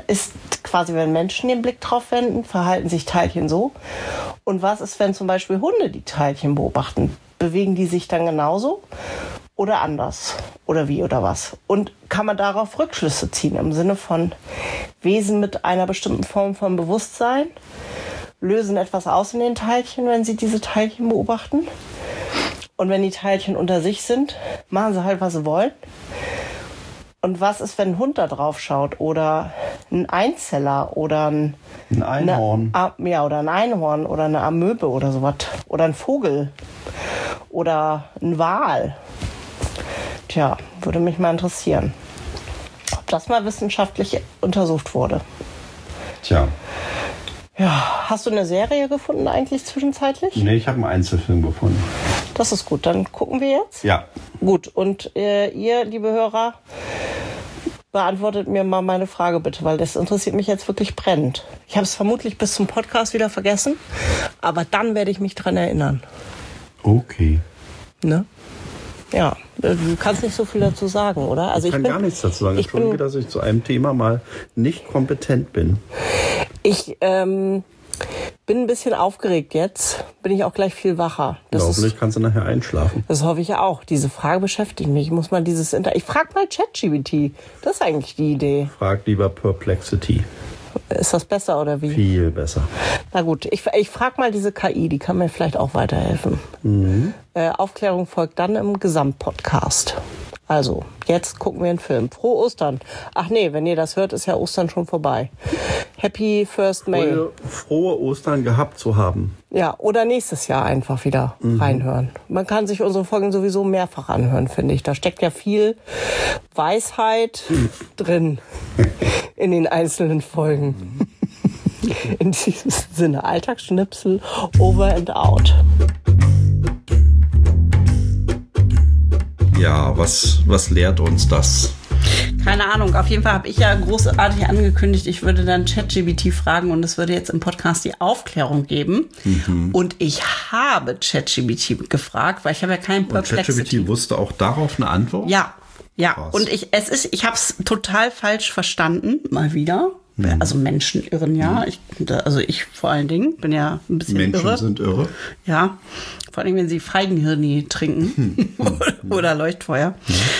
den Blick drauf wenden, verhalten sich Teilchen so. Und was ist, wenn zum Beispiel Hunde die Teilchen beobachten? Bewegen die sich dann genauso oder anders? Oder wie oder was? Und kann man darauf Rückschlüsse ziehen im Sinne von Wesen mit einer bestimmten Form von Bewusstsein? Lösen etwas aus in den Teilchen, wenn sie diese Teilchen beobachten? Und wenn die Teilchen unter sich sind, machen sie halt, was sie wollen. Und was ist, wenn ein Hund da drauf schaut? Oder ein Einzeller oder ein Einhorn. Oder ein Einhorn oder eine Amöbe oder sowas. Oder ein Vogel. Oder ein Wal. Tja, würde mich mal interessieren, ob das mal wissenschaftlich untersucht wurde. Tja. Ja, hast du eine Serie gefunden eigentlich zwischenzeitlich? Nee, ich habe einen Einzelfilm gefunden. Das ist gut, dann gucken wir jetzt. Ja. Gut, und ihr, liebe Hörer, beantwortet mir mal meine Frage bitte, weil das interessiert mich jetzt wirklich brennend. Ich habe es vermutlich bis zum Podcast wieder vergessen, aber dann werde ich mich dran erinnern. Okay. Ne? Ja, du kannst nicht so viel dazu sagen, oder? Also ich kann gar nichts dazu sagen. Entschuldige, dass ich zu einem Thema mal nicht kompetent bin. Ich bin ein bisschen aufgeregt jetzt. Bin ich auch gleich viel wacher. Hoffentlich kannst du nachher einschlafen. Das hoffe ich ja auch. Diese Frage beschäftigt mich. Ich muss mal ich frage mal ChatGPT. Das ist eigentlich die Idee. Frag lieber Perplexity. Ist das besser oder wie? Viel besser. Na gut, ich frage mal diese KI, die kann mir vielleicht auch weiterhelfen. Mhm. Aufklärung folgt dann im Gesamtpodcast. Also, jetzt gucken wir einen Film. Frohe Ostern. Ach nee, wenn ihr das hört, ist ja Ostern schon vorbei. Happy First May. Frohe Ostern gehabt zu haben. Ja, oder nächstes Jahr einfach wieder reinhören. Man kann sich unsere Folgen sowieso mehrfach anhören, finde ich. Da steckt ja viel Weisheit drin in den einzelnen Folgen. In diesem Sinne, Alltagsschnipsel, over and out. Ja, was lehrt uns das? Keine Ahnung, auf jeden Fall habe ich ja großartig angekündigt, ich würde dann ChatGPT fragen und es würde jetzt im Podcast die Aufklärung geben. Und ich habe ChatGPT gefragt, weil ich habe ja keinen Perplexity. Und ChatGPT wusste auch darauf eine Antwort? Ja. Krass. Und ich habe es total falsch verstanden, mal wieder. Also Menschen irren ja. Ich vor allen Dingen bin ja ein bisschen Menschen irre. sind irre. Ja, vor allem wenn sie Feigenhirni trinken oder Leuchtfeuer.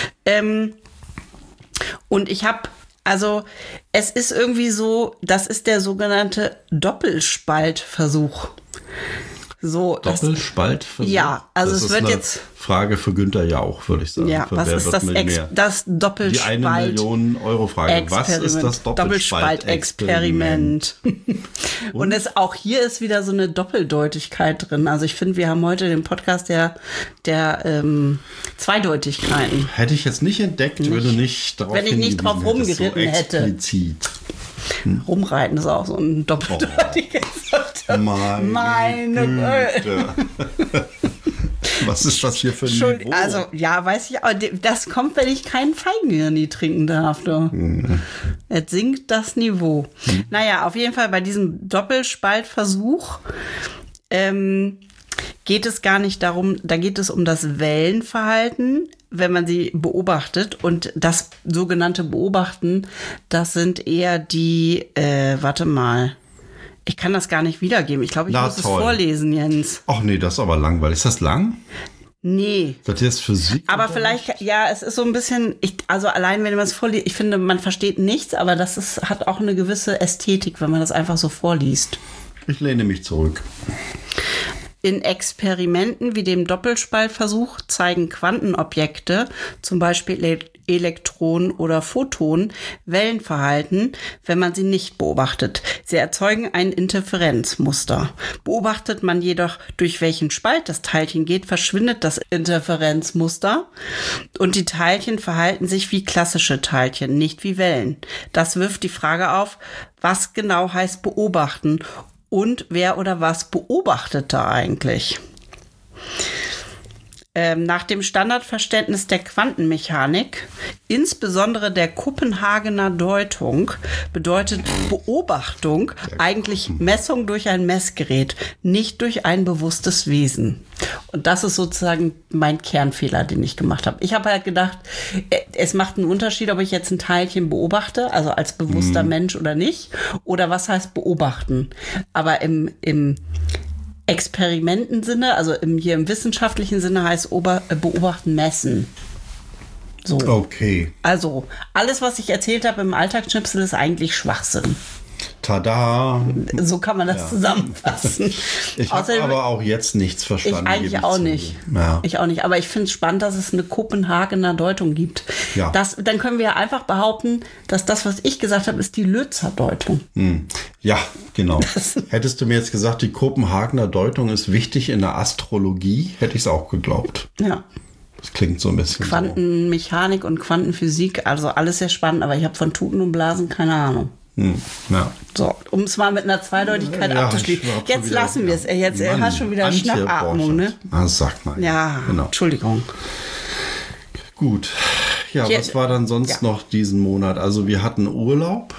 Und es ist irgendwie so, das ist der sogenannte Doppelspaltversuch. So, Doppelspaltversuch? Ja, also das es wird eine jetzt Frage für Günther Jauch, würde ich sagen. Ja, was ist das Doppelspalt? Die 1 Million Euro Frage. Was ist das Doppelspaltexperiment? Und auch hier ist wieder so eine Doppeldeutigkeit drin. Also ich finde, wir haben heute den Podcast der Zweideutigkeiten. Hätte ich jetzt nicht entdeckt, würde nicht darauf Wenn ich nicht drauf rumgeritten hätte. Explizit. Rumreiten ist auch so ein doppeldeutiges Wort. Meine Güte. Was ist das hier für ein Niveau? Also, ja, weiß ich, aber das kommt, wenn ich keinen Feigenhirni trinken darf. Jetzt sinkt das Niveau. Naja, auf jeden Fall bei diesem Doppelspaltversuch geht es gar nicht darum, da geht es um das Wellenverhalten, wenn man sie beobachtet. Und das sogenannte Beobachten, das sind eher die, ich kann das gar nicht wiedergeben. Ich glaube, ich muss es vorlesen, Jens. Ach nee, das ist aber langweilig. Ist das lang? Nee. Das ist jetzt Physik? Aber vielleicht, ja, es ist so ein bisschen, also allein wenn man es vorliest, ich finde, man versteht nichts, aber hat auch eine gewisse Ästhetik, wenn man das einfach so vorliest. Ich lehne mich zurück. In Experimenten wie dem Doppelspaltversuch zeigen Quantenobjekte, zum Beispiel Elektronen oder Photonen, Wellenverhalten, wenn man sie nicht beobachtet. Sie erzeugen ein Interferenzmuster. Beobachtet man jedoch, durch welchen Spalt das Teilchen geht, verschwindet das Interferenzmuster und die Teilchen verhalten sich wie klassische Teilchen, nicht wie Wellen. Das wirft die Frage auf, was genau heißt beobachten und wer oder was beobachtet da eigentlich? Nach dem Standardverständnis der Quantenmechanik, insbesondere der Kopenhagener Deutung, bedeutet Beobachtung eigentlich Messung durch ein Messgerät, nicht durch ein bewusstes Wesen. Und das ist sozusagen mein Kernfehler, den ich gemacht habe. Ich habe halt gedacht, es macht einen Unterschied, ob ich jetzt ein Teilchen beobachte, also als bewusster Mensch oder nicht, oder was heißt beobachten. Aber im Experimentensinne, also hier im wissenschaftlichen Sinne heißt beobachten, messen. So. Okay. Also, alles, was ich erzählt habe im Alltagsschnipsel, ist eigentlich Schwachsinn. Tada! So kann man das zusammenfassen. Ich habe aber auch jetzt nichts verstanden. Ich eigentlich auch nicht. Ja. Ich auch nicht. Aber ich finde es spannend, dass es eine Kopenhagener Deutung gibt. Ja. Dann können wir einfach behaupten, dass das, was ich gesagt habe, ist die Lützer Deutung. Ja, genau. Hättest du mir jetzt gesagt, die Kopenhagener Deutung ist wichtig in der Astrologie, hätte ich es auch geglaubt. Ja. Das klingt so ein bisschen Quantenmechanik und Quantenphysik, also alles sehr spannend, aber ich habe von Tuten und Blasen keine Ahnung. Ja. So, um es mal mit einer Zweideutigkeit abzuschließen. Jetzt lassen wir es. Jetzt hast schon wieder Schnappatmung, ne? Sag mal. Ja, genau. Entschuldigung. Gut. Ja, was war dann sonst noch diesen Monat? Also wir hatten Urlaub.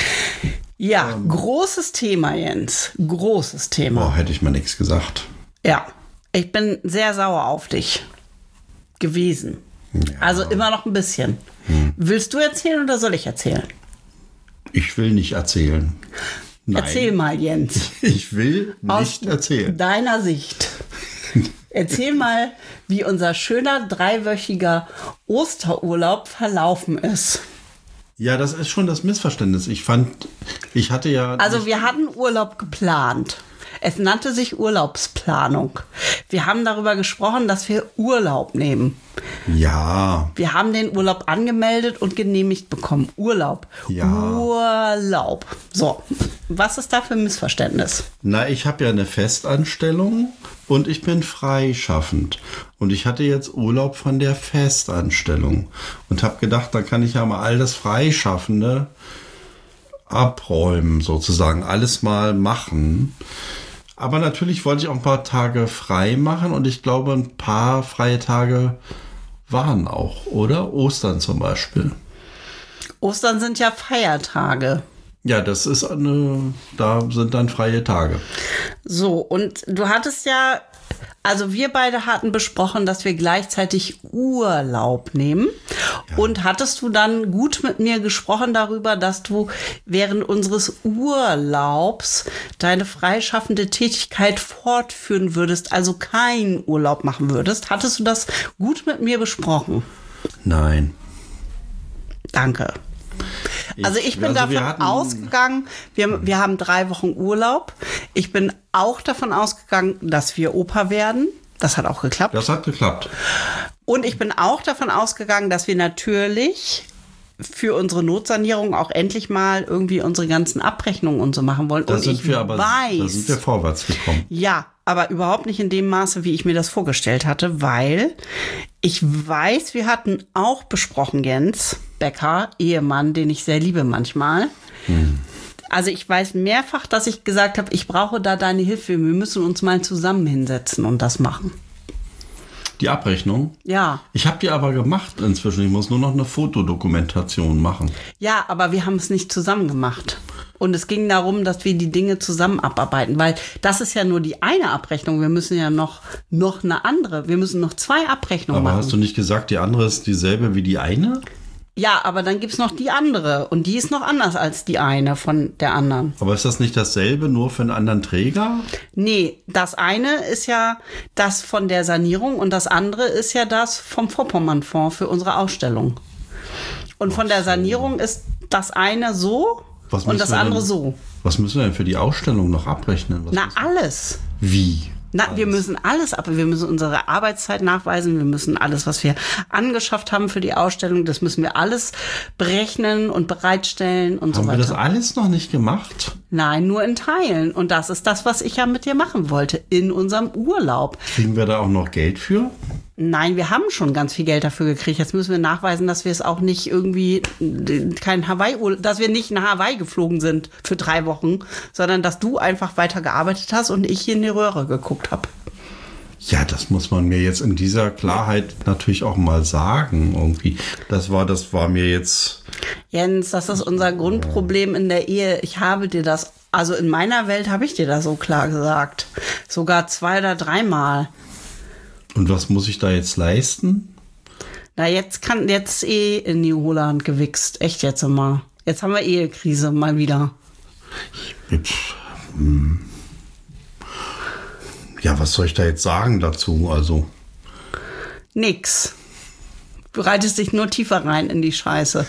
Ja, großes Thema, Jens. Großes Thema. Hätte ich mal nichts gesagt. Ja, ich bin sehr sauer auf dich gewesen. Ja. Also immer noch ein bisschen. Willst du erzählen oder soll ich erzählen? Ich will nicht erzählen. Nein. Erzähl mal, Jens. Ich will nicht erzählen. Aus deiner Sicht. Erzähl mal, wie unser schöner 3-wöchiger Osterurlaub verlaufen ist. Ja, das ist schon das Missverständnis. Ich hatte ja... Also wir hatten Urlaub geplant. Es nannte sich Urlaubsplanung. Wir haben darüber gesprochen, dass wir Urlaub nehmen. Ja. Wir haben den Urlaub angemeldet und genehmigt bekommen. Urlaub. Ja. Urlaub. So, was ist da für ein Missverständnis? Na, ich habe ja eine Festanstellung und ich bin freischaffend. Und ich hatte jetzt Urlaub von der Festanstellung und habe gedacht, da kann ich ja mal all das Freischaffende abräumen sozusagen, alles mal machen. Aber natürlich wollte ich auch ein paar Tage frei machen und ich glaube, ein paar freie Tage waren auch, oder? Ostern zum Beispiel. Ostern sind ja Feiertage. Ja, da sind dann freie Tage. So, und du hattest ja, also wir beide hatten besprochen, dass wir gleichzeitig Urlaub nehmen. Ja. Und hattest du dann gut mit mir gesprochen darüber, dass du während unseres Urlaubs deine freischaffende Tätigkeit fortführen würdest, also keinen Urlaub machen würdest? Hattest du das gut mit mir besprochen? Nein. Danke. Also ich bin davon ausgegangen, wir haben 3 Wochen Urlaub. Ich bin auch davon ausgegangen, dass wir Opa werden. Das hat auch geklappt. Das hat geklappt. Und ich bin auch davon ausgegangen, dass wir natürlich für unsere Notsanierung auch endlich mal irgendwie unsere ganzen Abrechnungen und so machen wollen. Da sind wir vorwärts gekommen. Ja, aber überhaupt nicht in dem Maße, wie ich mir das vorgestellt hatte, weil ich weiß, wir hatten auch besprochen, Jens Becker, Ehemann, den ich sehr liebe manchmal. Also ich weiß mehrfach, dass ich gesagt habe, ich brauche da deine Hilfe. Wir müssen uns mal zusammen hinsetzen und das machen. Die Abrechnung? Ja. Ich habe die aber gemacht inzwischen. Ich muss nur noch eine Fotodokumentation machen. Ja, aber wir haben es nicht zusammen gemacht. Und es ging darum, dass wir die Dinge zusammen abarbeiten, weil das ist ja nur die eine Abrechnung. Wir müssen ja noch eine andere. Wir müssen noch 2 Abrechnungen machen. Aber hast du nicht gesagt, die andere ist dieselbe wie die eine? Ja, aber dann gibt's noch die andere. Und die ist noch anders als die eine von der anderen. Aber ist das nicht dasselbe, nur für einen anderen Träger? Nee, das eine ist ja das von der Sanierung und das andere ist ja das vom Vorpommernfonds für unsere Ausstellung. Und von der Sanierung ist das eine so und das andere so. Was müssen wir denn für die Ausstellung noch abrechnen? Alles. Wie? Wir müssen alles ab. Wir müssen unsere Arbeitszeit nachweisen. Wir müssen alles, was wir angeschafft haben für die Ausstellung, das müssen wir alles berechnen und bereitstellen und so weiter. Haben wir das alles noch nicht gemacht? Nein, nur in Teilen. Und das ist das, was ich ja mit dir machen wollte, in unserem Urlaub. Kriegen wir da auch noch Geld für? Nein, wir haben schon ganz viel Geld dafür gekriegt. Jetzt müssen wir nachweisen, dass wir es auch nicht irgendwie dass wir nicht nach Hawaii geflogen sind für 3 Wochen, sondern dass du einfach weiter gearbeitet hast und ich hier in die Röhre geguckt habe. Ja, das muss man mir jetzt in dieser Klarheit natürlich auch mal sagen, irgendwie. Das war mir jetzt... Jens, das ist unser Grundproblem in der Ehe. Ich habe dir das, also in meiner Welt habe ich dir das so klar gesagt. Sogar 2 oder 3 Mal. Und was muss ich da jetzt leisten? Na, jetzt in New Holland gewichst. Echt jetzt mal. Jetzt haben wir Ehekrise mal wieder. Ja, was soll ich da jetzt sagen dazu? Also. Nix. Du reitest dich nur tiefer rein in die Scheiße.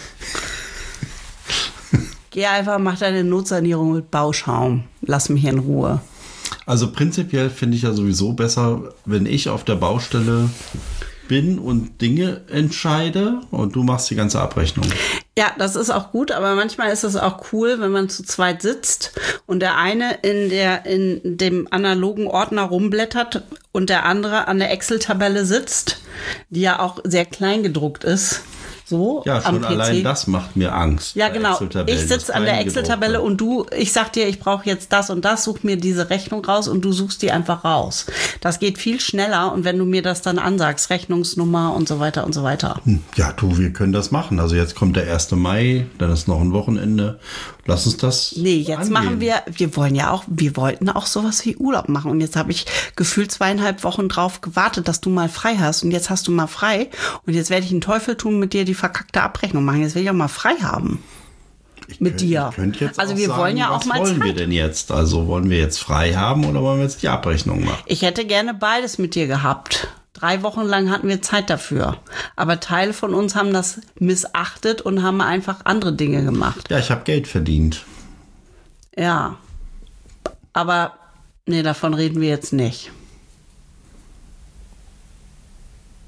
Geh einfach, mach deine Notsanierung mit Bauschaum. Lass mich in Ruhe. Also prinzipiell finde ich ja sowieso besser, wenn ich auf der Baustelle bin und Dinge entscheide und du machst die ganze Abrechnung. Ja, das ist auch gut, aber manchmal ist es auch cool, wenn man zu zweit sitzt und der eine in dem analogen Ordner rumblättert und der andere an der Excel-Tabelle sitzt, die ja auch sehr klein gedruckt ist. So, ja, schon allein das macht mir Angst. Ja, genau. Ich sitze an der Excel-Tabelle und ich sag dir, ich brauche jetzt das und das, such mir diese Rechnung raus und du suchst die einfach raus. Das geht viel schneller und wenn du mir das dann ansagst, Rechnungsnummer und so weiter und so weiter. Ja, wir können das machen. Also jetzt kommt der 1. Mai, dann ist noch ein Wochenende. Lass uns das jetzt machen wir wollten auch sowas wie Urlaub machen und jetzt habe ich gefühlt 2,5 Wochen drauf gewartet, dass du mal frei hast und jetzt hast du mal frei und jetzt werde ich einen Teufel tun, mit dir die verkackte Abrechnung machen. Jetzt will ich auch mal frei haben. Mit dir. Also wir wollen ja auch mal Zeit. Was wollen wir denn jetzt? Also wollen wir jetzt frei haben oder wollen wir jetzt die Abrechnung machen? Ich hätte gerne beides mit dir gehabt. 3 Wochen lang hatten wir Zeit dafür. Aber Teile von uns haben das missachtet und haben einfach andere Dinge gemacht. Ja, ich habe Geld verdient. Ja. Aber nee, davon reden wir jetzt nicht.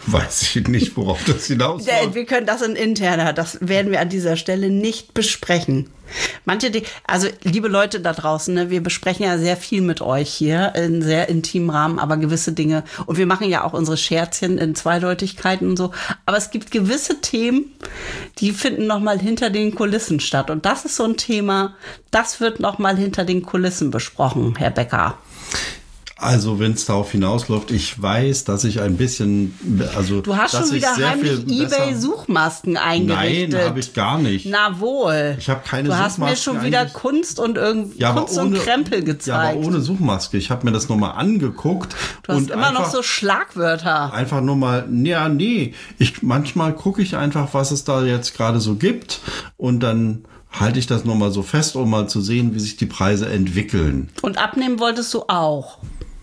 Weiß ich nicht, worauf das hinausläuft. Wir können das in interner, das werden wir an dieser Stelle nicht besprechen. Also liebe Leute da draußen, ne, wir besprechen ja sehr viel mit euch hier in sehr intimen Rahmen, aber gewisse Dinge, und wir machen ja auch unsere Scherzchen in Zweideutigkeiten und so, aber es gibt gewisse Themen, die finden nochmal hinter den Kulissen statt, und das ist so ein Thema, das wird nochmal hinter den Kulissen besprochen, Herr Becker. Also, wenn es darauf hinausläuft, ich weiß, dass ich ein bisschen, also du hast schon wieder heimlich eBay-Suchmasken eingerichtet. Nein, habe ich gar nicht. Na wohl. Ich habe keine Suchmasken. Du hast Suchmasken mir schon wieder Kunst und Kunst und Krempel gezeigt. Ja, aber ohne Suchmaske. Ich habe mir das nochmal angeguckt. Du hast immer noch so Schlagwörter. Einfach nur mal, nee. Manchmal gucke ich einfach, was es da jetzt gerade so gibt, und dann halte ich das nochmal so fest, um mal zu sehen, wie sich die Preise entwickeln. Und abnehmen wolltest du auch?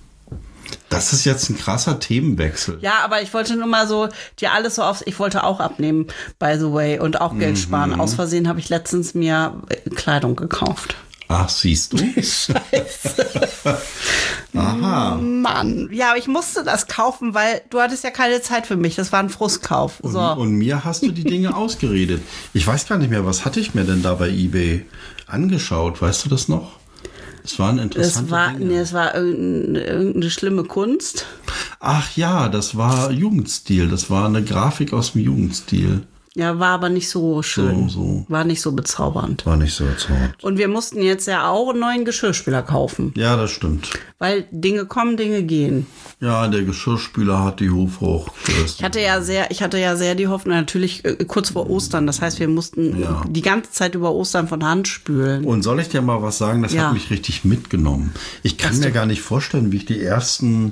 Das ist jetzt ein krasser Themenwechsel. Ja, aber ich wollte nur mal so dir alles so ich wollte auch abnehmen, by the way, und auch Geld sparen. Aus Versehen habe ich letztens mir Kleidung gekauft. Ach, siehst du? Scheiße. Aha. Mann. Ja, aber ich musste das kaufen, weil du hattest ja keine Zeit für mich. Das war ein Frustkauf. So. Und mir hast du die Dinge ausgeredet. Ich weiß gar nicht mehr, was hatte ich mir denn da bei eBay angeschaut? Weißt du das noch? Es waren interessante Dinge. Es war irgendeine schlimme Kunst. Ach ja, das war Jugendstil. Das war eine Grafik aus dem Jugendstil. Ja, war aber nicht so schön. So. War nicht so bezaubernd. War nicht so bezaubernd. Und wir mussten jetzt ja auch einen neuen Geschirrspüler kaufen. Ja, das stimmt. Weil Dinge kommen, Dinge gehen. Ja, der Geschirrspüler hat die Hufhoch. Ich hatte ja sehr die Hoffnung, natürlich kurz vor Ostern. Das heißt, wir mussten die ganze Zeit über Ostern von Hand spülen. Und soll ich dir mal was sagen? Das hat mich richtig mitgenommen. Ich kann mir gar nicht vorstellen, wie ich die ersten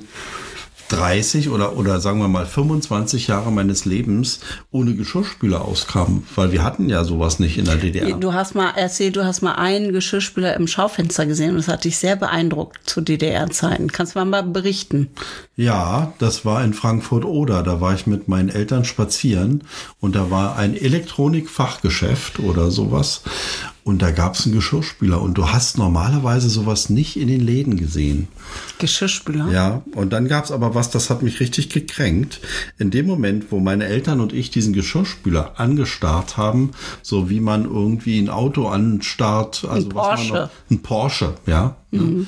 30 oder sagen wir mal 25 Jahre meines Lebens ohne Geschirrspüler auskam, weil wir hatten ja sowas nicht in der DDR. Du hast mal erzählt, du hast mal einen Geschirrspüler im Schaufenster gesehen, und das hat dich sehr beeindruckt zu DDR-Zeiten. Kannst du mal berichten? Ja, das war in Frankfurt-Oder. Da war ich mit meinen Eltern spazieren, und da war ein Elektronikfachgeschäft oder sowas. Und da gab es einen Geschirrspüler, und du hast normalerweise sowas nicht in den Läden gesehen. Geschirrspüler? Ja, und dann gab es aber was, das hat mich richtig gekränkt. In dem Moment, wo meine Eltern und ich diesen Geschirrspüler angestarrt haben, so wie man irgendwie ein Auto anstarrt, also ein Porsche, ja,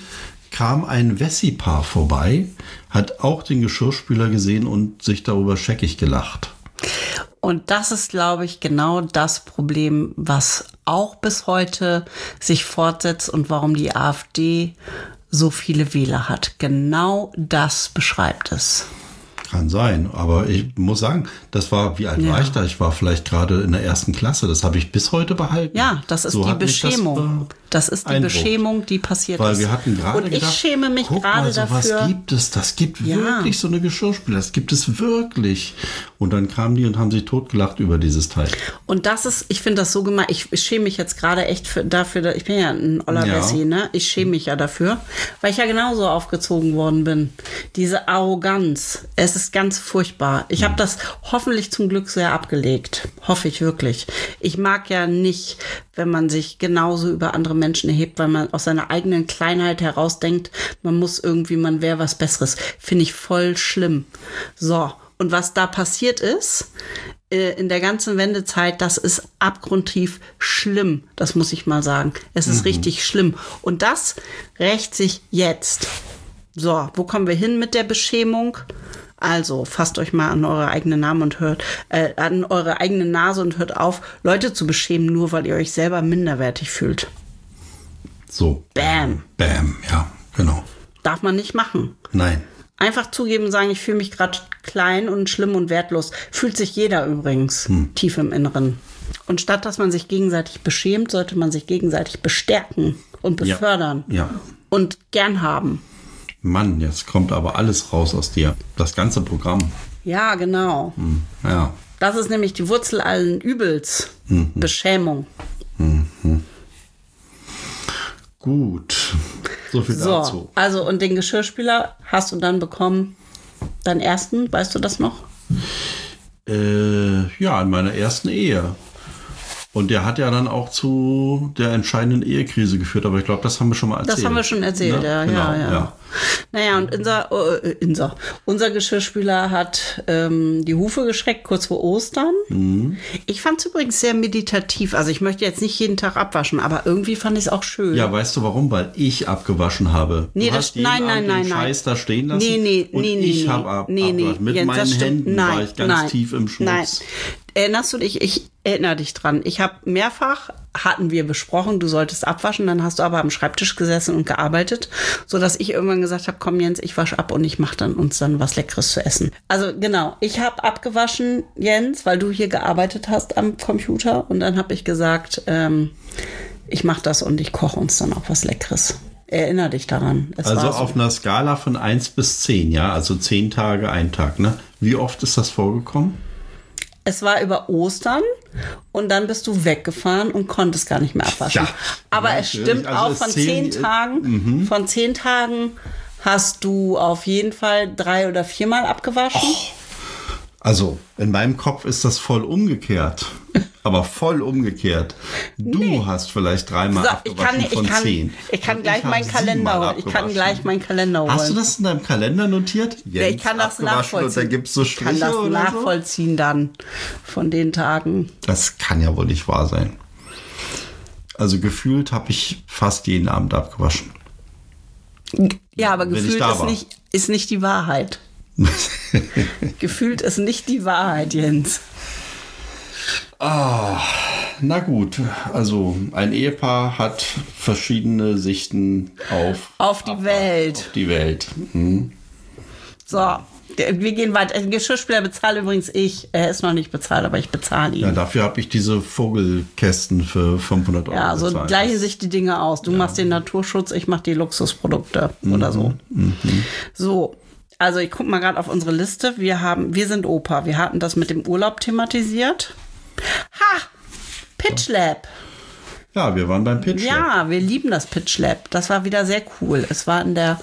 kam ein Wessi-Paar vorbei, hat auch den Geschirrspüler gesehen und sich darüber scheckig gelacht. Und das ist, glaube ich, genau das Problem, was auch bis heute sich fortsetzt und warum die AfD so viele Wähler hat. Genau das beschreibt es. Kann sein, aber ich muss sagen, das war, wie alt war ich da? Ich war vielleicht gerade in der 1. Klasse. Das habe ich bis heute behalten. Ja, das ist die Beschämung. Das ist die Beschämung, die passiert ist. Weil wir hatten gerade gedacht, ich schäme mich gerade dafür. Was gibt es? Das gibt wirklich so eine Geschirrspüler. Das gibt es wirklich. Und dann kamen die und haben sich totgelacht über dieses Teil. Und das ist, ich finde das so gemein. Ich schäme mich jetzt gerade echt dafür. Ich bin ja ein Oller-Wessi, ne? Ich schäme mich ja dafür, weil ich ja genauso aufgezogen worden bin. Diese Arroganz. Es ist ganz furchtbar. Ich habe das hoffentlich zum Glück sehr abgelegt. Hoffe ich wirklich. Ich mag ja nicht, wenn man sich genauso über andere Menschen erhebt, weil man aus seiner eigenen Kleinheit heraus denkt, man wäre was Besseres. Finde ich voll schlimm. So, und was da passiert ist, in der ganzen Wendezeit, das ist abgrundtief schlimm. Das muss ich mal sagen. Es ist richtig schlimm. Und das rächt sich jetzt. So, wo kommen wir hin mit der Beschämung? Also, fasst euch mal an eure eigene an eure eigene Nase und hört auf, Leute zu beschämen, nur weil ihr euch selber minderwertig fühlt. So. Bam. Bam, ja, genau. Darf man nicht machen. Nein. Einfach zugeben und sagen, ich fühle mich gerade klein und schlimm und wertlos. Fühlt sich jeder übrigens tief im Inneren. Und statt dass man sich gegenseitig beschämt, sollte man sich gegenseitig bestärken und befördern. Ja. Und gern haben. Mann, jetzt kommt aber alles raus aus dir. Das ganze Programm. Ja, genau. Ja. Das ist nämlich die Wurzel allen Übels. Beschämung. Gut. So viel dazu. Also, und den Geschirrspüler hast du dann bekommen, deinen ersten, weißt du das noch? Ja, in meiner ersten Ehe. Und der hat ja dann auch zu der entscheidenden Ehekrise geführt, aber ich glaube, das haben wir schon mal erzählt. Das haben wir schon erzählt, ja. Genau, ja. Naja, und unser Geschirrspüler hat die Hufe geschreckt, kurz vor Ostern. Ich fand es übrigens sehr meditativ. Also ich möchte jetzt nicht jeden Tag abwaschen, aber irgendwie fand ich es auch schön. Ja, weißt du warum? Weil ich abgewaschen habe. Nee, du hast jeden Abend den Scheiß da stehen lassen. Ich habe abgewaschen. Mit Jens, meinen Händen war ich ganz tief im Schmutz. Nein. Erinnerst du dich? Ich erinnere dich dran. Ich habe mehrfach, hatten wir besprochen, du solltest abwaschen, dann hast du aber am Schreibtisch gesessen und gearbeitet, sodass ich irgendwann gesagt habe, komm Jens, ich wasche ab und ich mache uns dann was Leckeres zu essen. Also genau, ich habe abgewaschen, Jens, weil du hier gearbeitet hast am Computer und dann habe ich gesagt, ich mache das und ich koche uns dann auch was Leckeres. Erinnere dich daran. Also auf einer Skala von 1 bis 10, ja, also 10 Tage, ein Tag, ne? Wie oft ist das vorgekommen? Es war über Ostern und dann bist du weggefahren und konntest gar nicht mehr abwaschen. Ja, aber es stimmt also auch von 10 Tagen. Von 10 Tagen hast du auf jeden Fall 3 oder 4 Mal abgewaschen. Also in meinem Kopf ist das voll umgekehrt. Aber voll umgekehrt. Du hast vielleicht 3 Mal abgewaschen von 10. Ich kann gleich meinen Kalender holen. Hast du das in deinem Kalender notiert? Ja, ich kann das nachvollziehen. Und dann gibt's so Striche ich kann das oder nachvollziehen dann von den Tagen. Das kann ja wohl nicht wahr sein. Also gefühlt habe ich fast jeden Abend abgewaschen. Ja, aber gefühlt ist nicht die Wahrheit. Gefühlt ist nicht die Wahrheit, Jens. Na gut, also ein Ehepaar hat verschiedene Sichten auf die Welt. Auf die Welt. So, wir gehen weiter. Den Geschirrspüler bezahle übrigens ich. Er ist noch nicht bezahlt, aber ich bezahle ihn. Ja, dafür habe ich diese Vogelkästen für 500 Euro Ja, so bezahlt. gleichen sich die Dinge aus. Du machst den Naturschutz, ich mache die Luxusprodukte oder so. So. Also ich gucke mal gerade auf unsere Liste. Wir sind Opa. Wir hatten das mit dem Urlaub thematisiert. Ha! Pitch Lab. Ja, wir waren beim Pitch Lab. Ja, wir lieben das Pitch Lab. Das war wieder sehr cool. Es war in der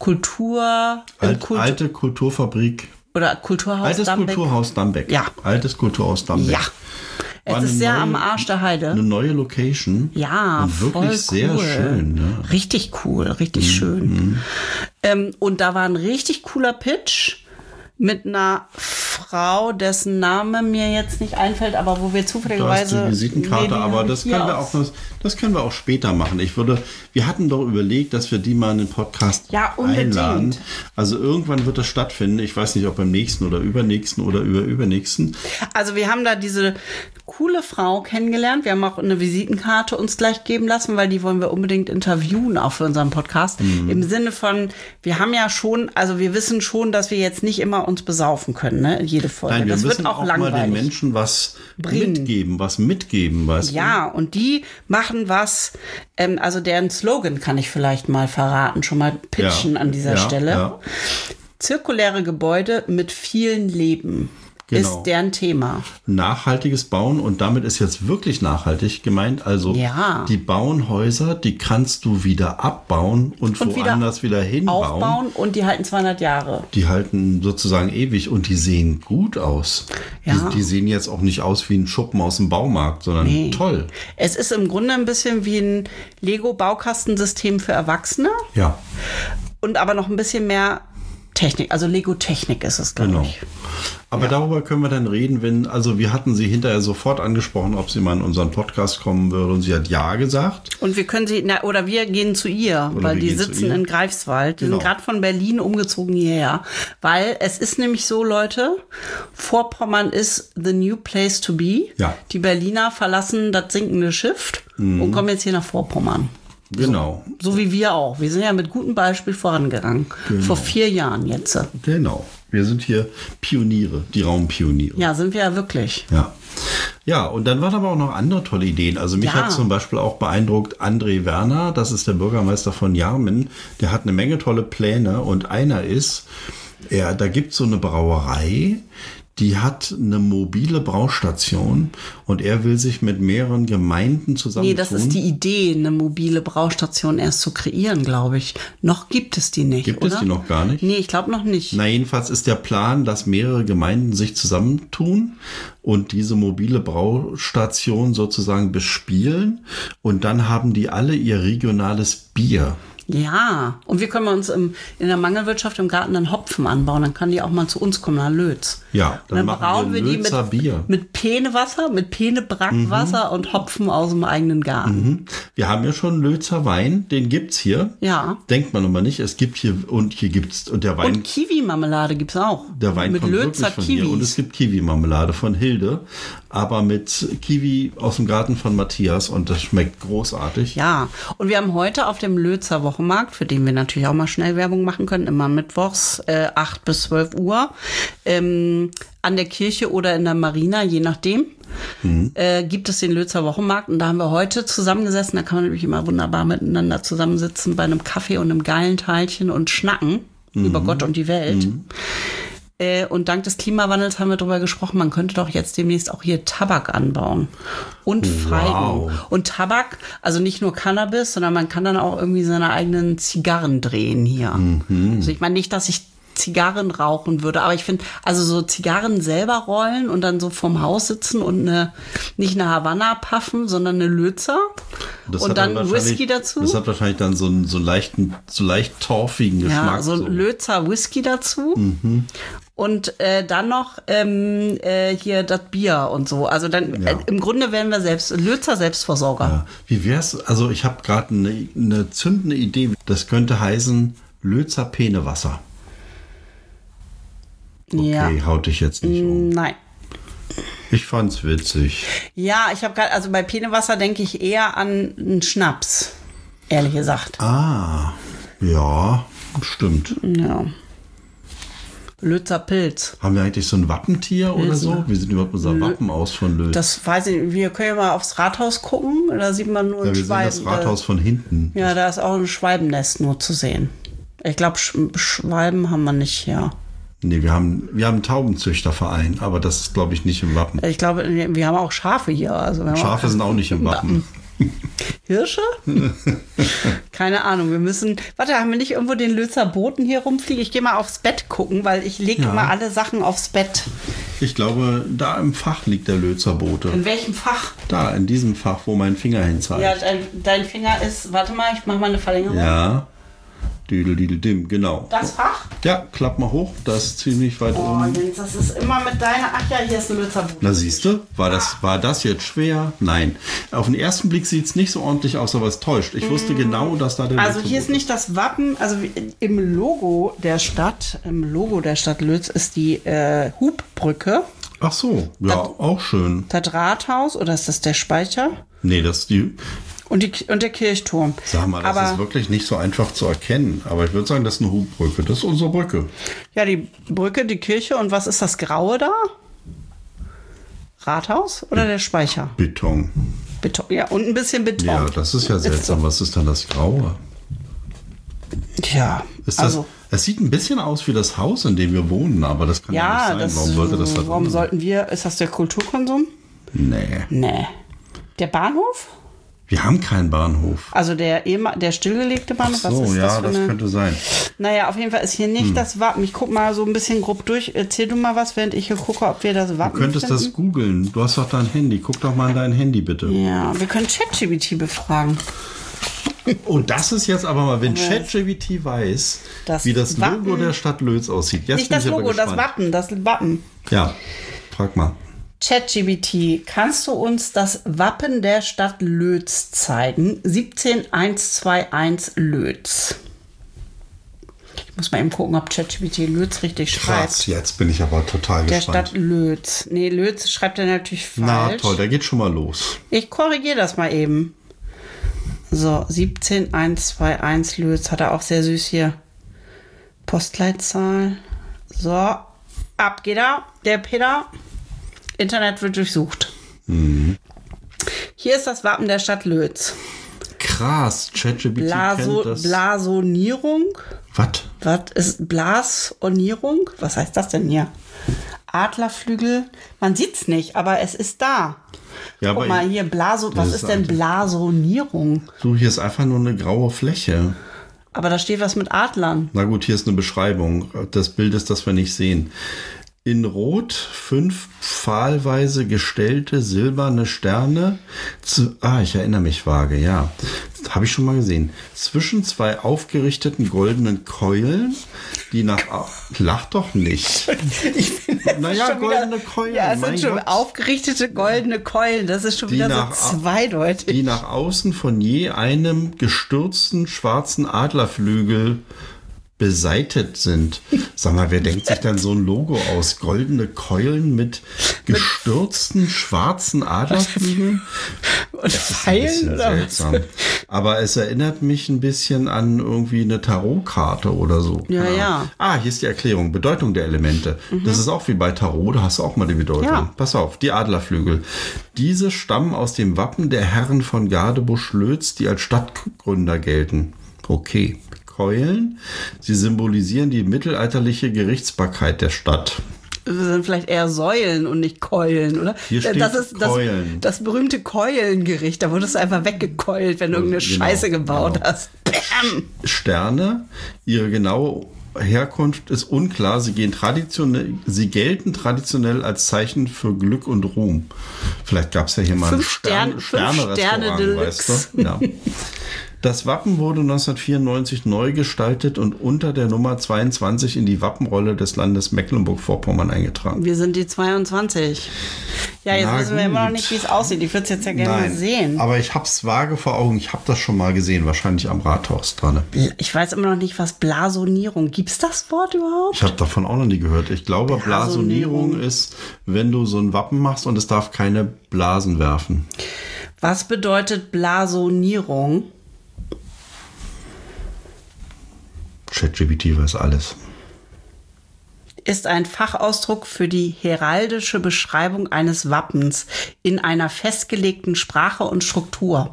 Alte Kulturfabrik. Oder Kulturhaus Dambeck. Kulturhaus Dambeck. Ja. Altes Kulturhaus Dambeck. Ja. Es ist sehr am Arsch der Heide. Eine neue Location. Ja, und wirklich voll sehr cool. Schön. Ne? Richtig cool, richtig schön. Und da war ein richtig cooler Pitch mit einer Frau, dessen Name mir jetzt nicht einfällt, aber wo wir zufälligerweise... Du hast die Visitenkarte, aber das können wir auch später machen. Wir hatten doch überlegt, dass wir die mal in den Podcast einladen. Also irgendwann wird das stattfinden. Ich weiß nicht, ob beim nächsten oder übernächsten oder übernächsten. Also wir haben da diese coole Frau kennengelernt. Wir haben auch eine Visitenkarte uns gleich geben lassen, weil die wollen wir unbedingt interviewen, auch für unseren Podcast. Im Sinne von, wir haben ja schon, also wir wissen schon, dass wir jetzt nicht immer uns besaufen können, ne? Jede Folge. Nein, wir das müssen wird auch mal den Menschen was mitgeben, weißt du? Ja, und die machen was, also deren Slogan kann ich vielleicht mal verraten, schon mal pitchen an dieser Stelle. Ja. Zirkuläre Gebäude mit vielen Leben. Ist deren Thema. Nachhaltiges Bauen, und damit ist jetzt wirklich nachhaltig gemeint. Also die bauen Häuser, die kannst du wieder abbauen und woanders wieder hinbauen. Aufbauen, und die halten 200 Jahre. Die halten sozusagen ewig und die sehen gut aus. Ja. Die sehen jetzt auch nicht aus wie ein Schuppen aus dem Baumarkt, sondern toll. Es ist im Grunde ein bisschen wie ein Lego-Baukastensystem für Erwachsene. Ja. Und aber noch ein bisschen mehr Technik, also Lego-Technik ist es, glaube ich. Aber darüber können wir dann reden, wir hatten sie hinterher sofort angesprochen, ob sie mal in unseren Podcast kommen würde, und sie hat ja gesagt. Und wir können wir gehen zu ihr, weil die sitzen in Greifswald. Die sind gerade von Berlin umgezogen hierher, weil es ist nämlich so, Leute, Vorpommern ist the new place to be. Ja. Die Berliner verlassen das sinkende Schiff und kommen jetzt hier nach Vorpommern. Genau. So wie wir auch. Wir sind ja mit gutem Beispiel vorangegangen. Genau. Vor 4 Jahren jetzt. Genau. Wir sind hier Pioniere, die Raumpioniere. Ja, sind wir ja wirklich. Ja. Ja, und dann waren aber auch noch andere tolle Ideen. Also mich hat zum Beispiel auch beeindruckt André Werner, das ist der Bürgermeister von Jarmen. Der hat eine Menge tolle Pläne, und einer ist, da gibt es so eine Brauerei, die hat eine mobile Braustation und er will sich mit mehreren Gemeinden zusammentun. Nee, das ist die Idee, eine mobile Braustation erst zu kreieren, glaube ich. Noch gibt es die nicht, Gibt oder? es die noch gar nicht? Nee, ich glaube noch nicht. Na, jedenfalls ist der Plan, dass mehrere Gemeinden sich zusammentun und diese mobile Braustation sozusagen bespielen. Und dann haben die alle ihr regionales Bier. Ja, und wir können uns in der Mangelwirtschaft im Garten dann Hopfen anbauen. Dann kann die auch mal zu uns kommen, nach Lötz. Ja, dann machen wir Lötzer Bier. Mit Penewasser, mit Penebrackwasser und Hopfen aus dem eigenen Garten. Wir haben ja schon Lötzer Wein, den gibt's hier. Ja. Denkt man aber nicht, es gibt hier gibt's und der Wein. Und Kiwi-Marmelade gibt's auch. Der Wein mit kommt Lötzer wirklich von hier. Und es gibt Kiwi-Marmelade von Hilde, aber mit Kiwi aus dem Garten von Matthias und das schmeckt großartig. Ja, und wir haben heute auf dem Lötzer Wochenmarkt, für den wir natürlich auch mal schnell Werbung machen können, immer mittwochs 8 bis 12 Uhr, an der Kirche oder in der Marina, je nachdem, gibt es den Lötzer Wochenmarkt. Und da haben wir heute zusammengesessen, da kann man nämlich immer wunderbar miteinander zusammensitzen bei einem Kaffee und einem geilen Teilchen und schnacken über Gott und die Welt. Und dank des Klimawandels haben wir darüber gesprochen, man könnte doch jetzt demnächst auch hier Tabak anbauen. Und Feigen. Wow. Und Tabak, also nicht nur Cannabis, sondern man kann dann auch irgendwie seine eigenen Zigarren drehen hier. Also ich meine nicht, dass ich Zigarren rauchen würde, aber ich finde, also so Zigarren selber rollen und dann so vorm Haus sitzen und nicht eine Havanna puffen, sondern eine Lötzer und dann Whisky dazu. Das hat wahrscheinlich dann so leicht torfigen Geschmack. Ja, so ein Lötzer Whisky dazu. Und dann noch hier das Bier und so. Also dann im Grunde werden wir Lötzer Selbstversorger. Ja. Wie wär's? Also ich habe gerade eine zündende Idee. Das könnte heißen Lötzer Penewasser. Okay, haut dich jetzt nicht um. Nein. Ich fand's witzig. Ja, ich habe gerade, also bei Penewasser denke ich eher an einen Schnaps, ehrlich gesagt. Ah, ja, stimmt. Ja. Lötzer Pilz. Haben wir eigentlich so ein Wappentier oder so? Wie sieht überhaupt unser Wappen aus von Lötz? Das weiß ich nicht. Wir können ja mal aufs Rathaus gucken. Da sieht man nur ein Schwalben. Wir sehen das Rathaus von hinten. Ja, da ist auch ein Schwalbennest nur zu sehen. Ich glaube, Schwalben haben wir nicht hier. Nee, wir haben einen Taubenzüchterverein, aber das ist, glaube ich, nicht im Wappen. Ich glaube, wir haben auch Schafe hier. Also Schafe sind auch nicht im Wappen. Hirsche? Keine Ahnung, wir müssen... Warte, haben wir nicht irgendwo den Lötzer Boten hier rumfliegen? Ich gehe mal aufs Bett gucken, weil ich lege immer alle Sachen aufs Bett. Ich glaube, da im Fach liegt der Lötzerbote. In welchem Fach? Da, in diesem Fach, wo mein Finger hin zeigt. Ja, dein Finger ist... Warte mal, ich mache mal eine Verlängerung. Ja. Düdeldideldim, genau. Das Fach? Ja, klapp mal hoch, das ist ziemlich weit oben. Jens, das ist immer mit deiner... Ach ja, hier ist ein Lötzerbote. Na siehst du, war das jetzt schwer? Nein. Auf den ersten Blick sieht es nicht so ordentlich aus, aber es täuscht. Ich wusste genau, dass da der Also hier ist nicht das Wappen, also im Logo der Stadt Lötz ist die Hubbrücke. Ach so, ja, auch schön. Das Rathaus, oder ist das der Speicher? Nee, das ist die... Und der Kirchturm. Sag mal, das ist wirklich nicht so einfach zu erkennen. Aber ich würde sagen, das ist eine Hubbrücke. Das ist unsere Brücke. Ja, die Brücke, die Kirche. Und was ist das Graue da? Rathaus oder der Speicher? Beton. Beton, ja, und ein bisschen Beton. Ja, das ist ja seltsam. Was ist dann das Graue? Ja, also... Es sieht ein bisschen aus wie das Haus, in dem wir wohnen, aber das kann ja nicht sein. Warum sollte das da Warum sollten wir... Ist das der Kulturkonsum? Nee. Der Bahnhof? Wir haben keinen Bahnhof. Also der stillgelegte Bahnhof? Ach so, was ist das könnte sein. Naja, auf jeden Fall ist hier nicht das Wappen. Ich guck mal so ein bisschen grob durch. Erzähl du mal was, während ich hier gucke, ob wir das Wappen Du könntest finden. das googeln. Du hast doch dein Handy. Guck doch mal in dein Handy, bitte. Ja, wir können ChatGPT befragen. Oh, das ist jetzt aber mal, wenn ChatGPT weiß, wie das Logo der Stadt Lötz aussieht. Jetzt nicht das Logo, das Wappen. Ja, frag mal. ChatGPT, kannst du uns das Wappen der Stadt Lötz zeigen? 17121 Lötz. Ich muss mal eben gucken, ob ChatGPT Lötz richtig schreibt. Krass, jetzt bin ich aber total der gespannt. Stadt Lötz. Nee, Lötz schreibt er natürlich falsch. Na toll, der geht schon mal los. Ich korrigiere das mal eben. So, 17121 Lötz, hat er auch sehr süß hier. Postleitzahl. So, ab geht er, der Peter. Internet wird durchsucht. Hier ist das Wappen der Stadt Lötz. Krass, ChatGPT kennt das. Blasonierung. Was? Was ist Blasonierung? Was heißt das denn hier? Adlerflügel. Man sieht's nicht, aber es ist da. Ja, Guck mal hier, was ist denn Blasonierung? So, hier ist einfach nur eine graue Fläche. Aber da steht was mit Adlern. Na gut, hier ist eine Beschreibung des Bildes, das wir nicht sehen. In Rot 5 pfahlweise gestellte silberne Sterne. Ich erinnere mich vage, ja. Das habe ich schon mal gesehen. Zwischen 2 aufgerichteten goldenen Keulen, die nach... Lach doch nicht. Naja, goldene Keulen. Ja, es sind schon aufgerichtete goldene Keulen. Das ist schon wieder so zweideutig. Die nach außen von je einem gestürzten schwarzen Adlerflügel beseitet sind. Sag mal, wer denkt sich dann so ein Logo aus? Goldene Keulen mit gestürzten schwarzen Adlerflügeln? Und Pfeilen oder seltsam. Aber es erinnert mich ein bisschen an irgendwie eine Tarotkarte oder so. Ja. Hier ist die Erklärung. Bedeutung der Elemente. Das ist auch wie bei Tarot, da hast du auch mal die Bedeutung. Ja. Pass auf, die Adlerflügel. Diese stammen aus dem Wappen der Herren von Gadebusch-Lötz, die als Stadtgründer gelten. Okay. Keulen. Sie symbolisieren die mittelalterliche Gerichtsbarkeit der Stadt. Das sind vielleicht eher Säulen und nicht Keulen, oder? Hier steht das ist Keulen. Das berühmte Keulengericht. Da wurdest du einfach weggekeult, wenn du irgendeine Scheiße gebaut hast. Bam! Sterne, ihre genaue Herkunft ist unklar. Sie gelten traditionell als Zeichen für Glück und Ruhm. Vielleicht gab es ja hier mal ein Sterne-Restaurant, weißt du? Ja. Das Wappen wurde 1994 neu gestaltet und unter der Nummer 22 in die Wappenrolle des Landes Mecklenburg-Vorpommern eingetragen. Wir sind die 22. Ja, jetzt wissen wir immer noch nicht, wie es aussieht. Ich würde es jetzt ja gerne mal sehen. Aber ich habe es vage vor Augen. Ich habe das schon mal gesehen, wahrscheinlich am Rathaus dran. Ich weiß immer noch nicht, was Blasonierung. Gibt es das Wort überhaupt? Ich habe davon auch noch nie gehört. Ich glaube, Blasonierung ist, wenn du so ein Wappen machst und es darf keine Blasen werfen. Was bedeutet Blasonierung? ChatGPT weiß alles. Ist ein Fachausdruck für die heraldische Beschreibung eines Wappens in einer festgelegten Sprache und Struktur.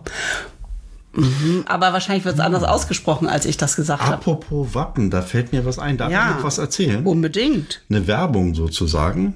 Aber wahrscheinlich wird es anders ausgesprochen, als ich das gesagt habe. Apropos Wappen, da fällt mir was ein. Darf ich noch was erzählen? Unbedingt. Eine Werbung sozusagen.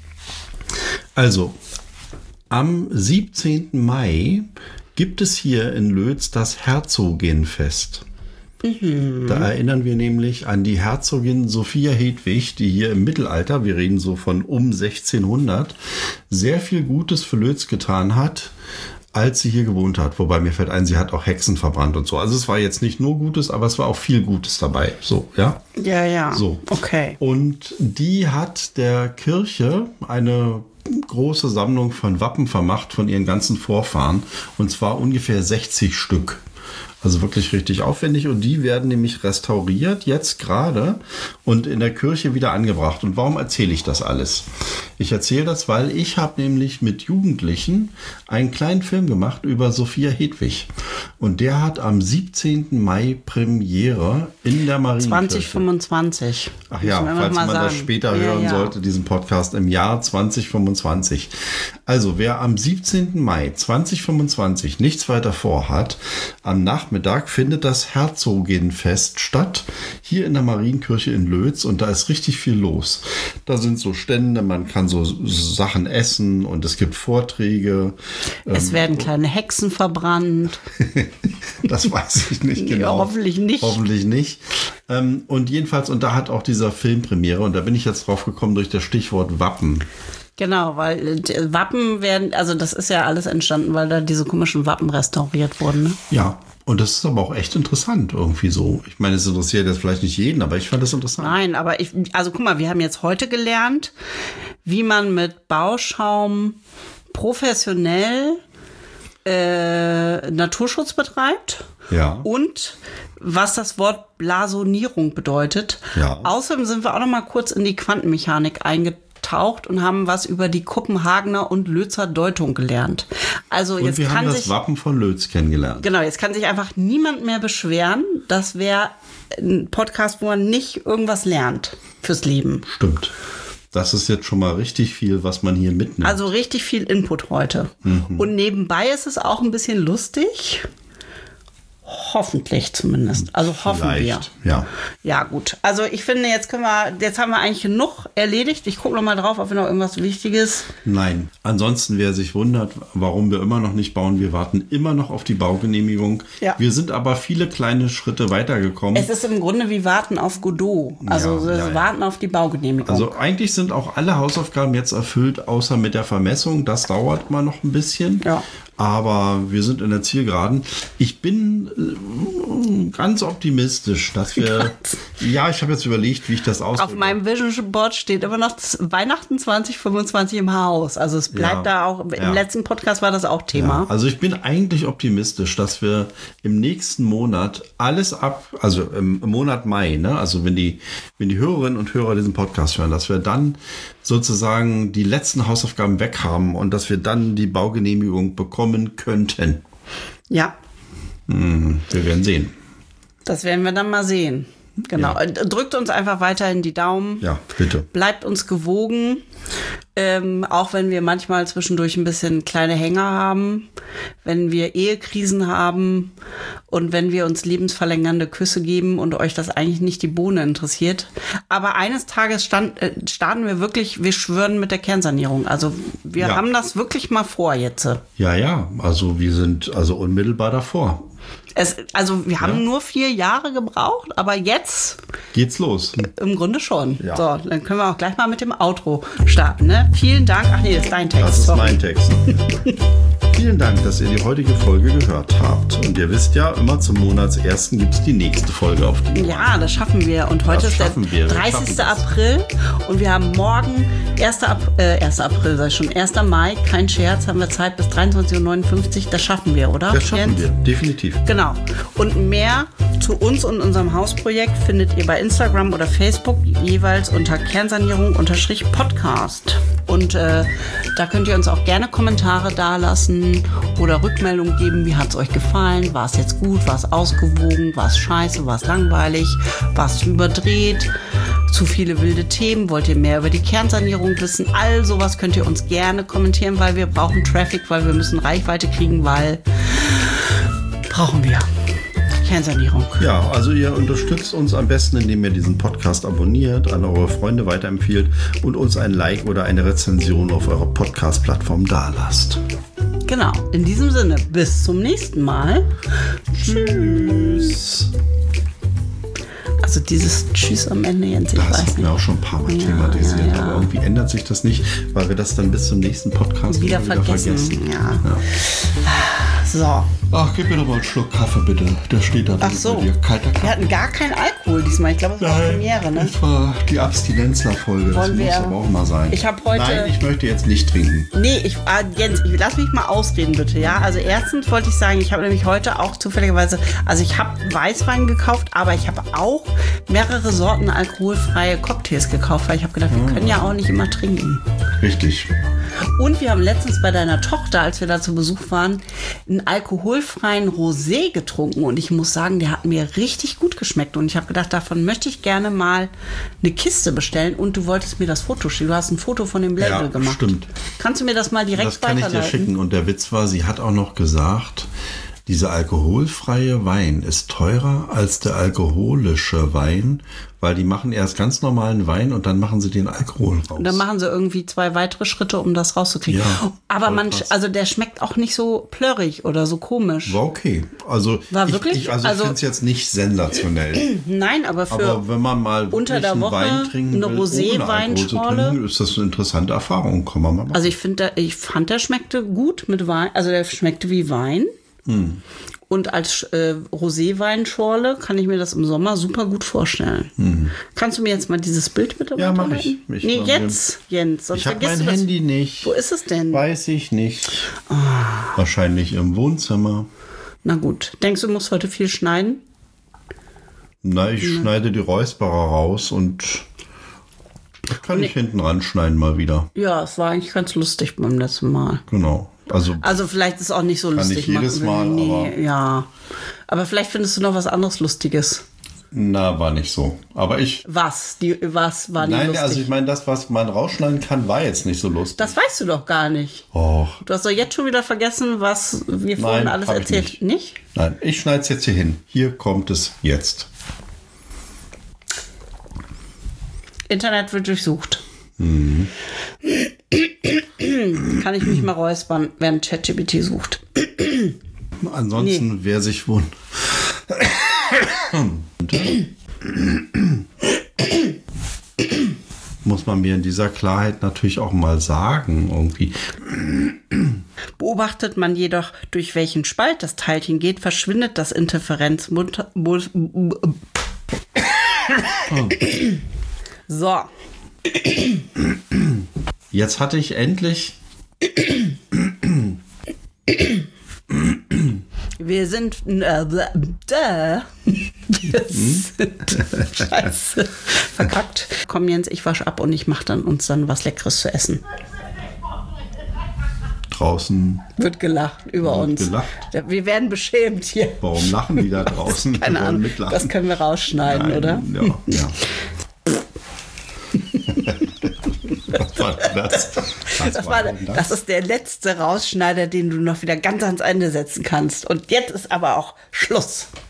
Also, am 17. Mai gibt es hier in Lötz das Herzoginnenfest. Da erinnern wir nämlich an die Herzogin Sophia Hedwig, die hier im Mittelalter, wir reden so von um 1600, sehr viel Gutes für Lötz getan hat, als sie hier gewohnt hat. Wobei mir fällt ein, sie hat auch Hexen verbrannt und so. Also es war jetzt nicht nur Gutes, aber es war auch viel Gutes dabei. So, ja? Ja. So. Okay. Und die hat der Kirche eine große Sammlung von Wappen vermacht von ihren ganzen Vorfahren. Und zwar ungefähr 60 Stück. Also wirklich richtig aufwendig und die werden nämlich restauriert jetzt gerade und in der Kirche wieder angebracht. Und warum erzähle ich das alles? Ich erzähle das, weil ich habe nämlich mit Jugendlichen einen kleinen Film gemacht über Sophia Hedwig. Und der hat am 17. Mai Premiere in der Marienkirche. 2025. Ach ja, falls man das später hören sollte, diesen Podcast im Jahr 2025. Also wer am 17. Mai 2025 nichts weiter vorhat, am Nachmittag findet das Herzoginnenfest statt, hier in der Marienkirche in Lötz und da ist richtig viel los. Da sind so Stände, man kann so Sachen essen und es gibt Vorträge. Es werden kleine Hexen verbrannt. Das weiß ich nicht genau. Ja, hoffentlich nicht. Hoffentlich nicht. Und jedenfalls, und da hat auch dieser Film Premiere und da bin ich jetzt drauf gekommen durch das Stichwort Wappen. Genau, weil Wappen werden, also das ist ja alles entstanden, weil da diese komischen Wappen restauriert wurden. Ne? Ja, und das ist aber auch echt interessant irgendwie so. Ich meine, es interessiert jetzt vielleicht nicht jeden, aber ich fand das interessant. Nein, aber also guck mal, wir haben jetzt heute gelernt, wie man mit Bauschaum professionell Naturschutz betreibt. Ja. Und was das Wort Blasonierung bedeutet. Ja. Außerdem sind wir auch noch mal kurz in die Quantenmechanik eingetaucht und haben was über die Kopenhagener und Lötzer Deutung gelernt. Also und jetzt wir kann haben das Wappen von Lötz kennengelernt. Genau, jetzt kann sich einfach niemand mehr beschweren. Das wäre ein Podcast, wo man nicht irgendwas lernt fürs Leben. Stimmt. Das ist jetzt schon mal richtig viel, was man hier mitnimmt. Also richtig viel Input heute. Und nebenbei ist es auch ein bisschen lustig. Hoffentlich zumindest. Also hoffen wir. Vielleicht, ja. Ja, gut. Also ich finde, jetzt haben wir eigentlich genug erledigt. Ich gucke noch mal drauf, ob wir noch irgendwas Wichtiges. Nein. Ansonsten, wer sich wundert, warum wir immer noch nicht bauen, wir warten immer noch auf die Baugenehmigung. Ja. Wir sind aber viele kleine Schritte weitergekommen. Es ist im Grunde wie Warten auf Godot. Also Warten auf die Baugenehmigung. Also eigentlich sind auch alle Hausaufgaben jetzt erfüllt, außer mit der Vermessung. Das dauert mal noch ein bisschen. Ja. Aber wir sind in der Zielgeraden. Ich bin ganz optimistisch, dass wir... Ja, ich habe jetzt überlegt, wie ich das ausdrücke. Auf meinem Vision Board steht immer noch Weihnachten 2025 im Haus. Also es bleibt da auch, im letzten Podcast war das auch Thema. Ja, also ich bin eigentlich optimistisch, dass wir im nächsten Monat alles also im Monat Mai, ne, also wenn die Hörerinnen und Hörer diesen Podcast hören, dass wir dann sozusagen die letzten Hausaufgaben weg haben und dass wir dann die Baugenehmigung bekommen könnten. Ja. Wir werden sehen. Das werden wir dann mal sehen. Genau. Ja. Drückt uns einfach weiterhin die Daumen. Ja, bitte. Bleibt uns gewogen. Auch wenn wir manchmal zwischendurch ein bisschen kleine Hänger haben, wenn wir Ehekrisen haben und wenn wir uns lebensverlängernde Küsse geben und euch das eigentlich nicht die Bohne interessiert. Aber eines Tages starten wir wirklich, wir schwören mit der Kernsanierung. Also wir haben das wirklich mal vor jetzt. Ja, also wir sind also unmittelbar davor. Wir haben nur 4 Jahre gebraucht, aber jetzt geht's los. Im Grunde schon. Ja. So, dann können wir auch gleich mal mit dem Outro starten. Ne? Vielen Dank. Ach nee, das ist dein Text. Das ist mein Text. Vielen Dank, dass ihr die heutige Folge gehört habt. Und ihr wisst ja, immer zum Monatsersten gibt es die nächste Folge auf die Ohren. Ja, das schaffen wir. Und heute ist der 30. April. Und wir haben morgen 1. April, sag ich schon, 1. Mai, kein Scherz, haben wir Zeit bis 23.59 Uhr. Das schaffen wir, oder? Das schaffen wir, definitiv. Genau. Und mehr zu uns und unserem Hausprojekt findet ihr bei Instagram oder Facebook jeweils unter Kernsanierung_Podcast. Und da könnt ihr uns auch gerne Kommentare dalassen oder Rückmeldungen geben. Wie hat es euch gefallen? War es jetzt gut? War es ausgewogen? War es scheiße? War es langweilig? War es überdreht? Zu viele wilde Themen? Wollt ihr mehr über die Kernsanierung wissen? All sowas könnt ihr uns gerne kommentieren, weil wir brauchen Traffic, weil wir müssen Reichweite kriegen, weil brauchen wir. Kernsanierung. Ja, also ihr unterstützt uns am besten, indem ihr diesen Podcast abonniert, an eure Freunde weiterempfiehlt und uns ein Like oder eine Rezension auf eurer Podcast-Plattform dalasst. Genau, in diesem Sinne, bis zum nächsten Mal. Tschüss. Also dieses Tschüss am Ende, Jens, ich weiß nicht. Das haben wir auch schon ein paar Mal thematisiert, aber irgendwie ändert sich das nicht, weil wir das dann bis zum nächsten Podcast wieder vergessen. Ja. So. Ach, gib mir doch mal einen Schluck Kaffee, bitte. Der steht da. Ach so. Bei dir. Kalter Kaffee. Wir hatten gar keinen Alkohol diesmal. Ich glaube, es war Premiere, ne? Das war die Abstinenzler-Folge. Das muss aber auch mal sein. Ich habe heute... Nein, ich möchte jetzt nicht trinken. Nee, Jens, lass mich mal ausreden, bitte, ja? Also erstens wollte ich sagen, ich habe nämlich heute auch zufälligerweise... Also ich habe Weißwein gekauft, aber ich habe auch mehrere Sorten alkoholfreie Cocktails gekauft, weil ich habe gedacht, wir können ja auch nicht immer trinken. Richtig. Und wir haben letztens bei deiner Tochter, als wir da zu Besuch waren, einen alkoholfreien Rosé getrunken. Und ich muss sagen, der hat mir richtig gut geschmeckt. Und ich habe gedacht, davon möchte ich gerne mal eine Kiste bestellen. Und du wolltest mir das Foto schicken. Du hast ein Foto von dem Label gemacht. Stimmt. Kannst du mir das mal direkt weiterleiten? Das kann ich dir schicken. Und der Witz war, sie hat auch noch gesagt, dieser alkoholfreie Wein ist teurer als der alkoholische Wein, weil die machen erst ganz normalen Wein und dann machen sie den Alkohol raus. Und dann machen sie irgendwie 2 weitere Schritte, um das rauszukriegen. Ja, aber also der schmeckt auch nicht so plörrig oder so komisch. War okay. Also war wirklich? Ich finde es jetzt nicht sensationell. Nein, aber wenn man mal unter der Woche Wein trinken eine Rosé-Weinschorle, ist das eine interessante Erfahrung. Kann man mal machen. Also ich fand, der schmeckte gut mit Wein. Also der schmeckte wie Wein. Und als Rosé-Weinschorle kann ich mir das im Sommer super gut vorstellen. Kannst du mir jetzt mal dieses Bild bitte weiterleiten? Ja, mach ich. Nee, jetzt, Jens. Ich habe mein Handy nicht. Wo ist es denn? Weiß ich nicht. Wahrscheinlich im Wohnzimmer. Na gut. Denkst du, musst heute viel schneiden? Na, ich schneide die Räusperer raus und das kann ich hinten ranschneiden mal wieder. Ja, es war eigentlich ganz lustig beim letzten Mal. Genau. Also vielleicht ist es auch nicht so lustig. Kann nicht jedes Mal, aber... Ja, aber vielleicht findest du noch was anderes Lustiges. Na, war nicht so. Aber Was war nicht nein, lustig? also ich meine, das, was man rausschneiden kann, war jetzt nicht so lustig. Das weißt du doch gar nicht. Och. Du hast doch jetzt schon wieder vergessen, was wir vorhin alles hab ich erzählt. Nicht? Nein, ich schneide es jetzt hier hin. Hier kommt es jetzt. Internet wird durchsucht. Kann ich mich mal räuspern, während ChatGPT sucht. Ansonsten, wer sich wundert. Muss man mir in dieser Klarheit natürlich auch mal sagen, irgendwie. Beobachtet man jedoch, durch welchen Spalt das Teilchen geht, verschwindet das Interferenzmuster. So. Jetzt hatte ich endlich. Wir sind. Scheiße. Verkackt. Komm, Jens, ich wasche ab und ich mache uns dann was Leckeres zu essen. Draußen. Wird gelacht über uns. Gelacht. Wir werden beschämt hier. Warum lachen die da draußen? Keine Ahnung. Mitlachen. Das können wir rausschneiden, Nein, oder? Ja. Was war das? Das ist der letzte Rausschneider, den du noch wieder ganz ans Ende setzen kannst. Und jetzt ist aber auch Schluss.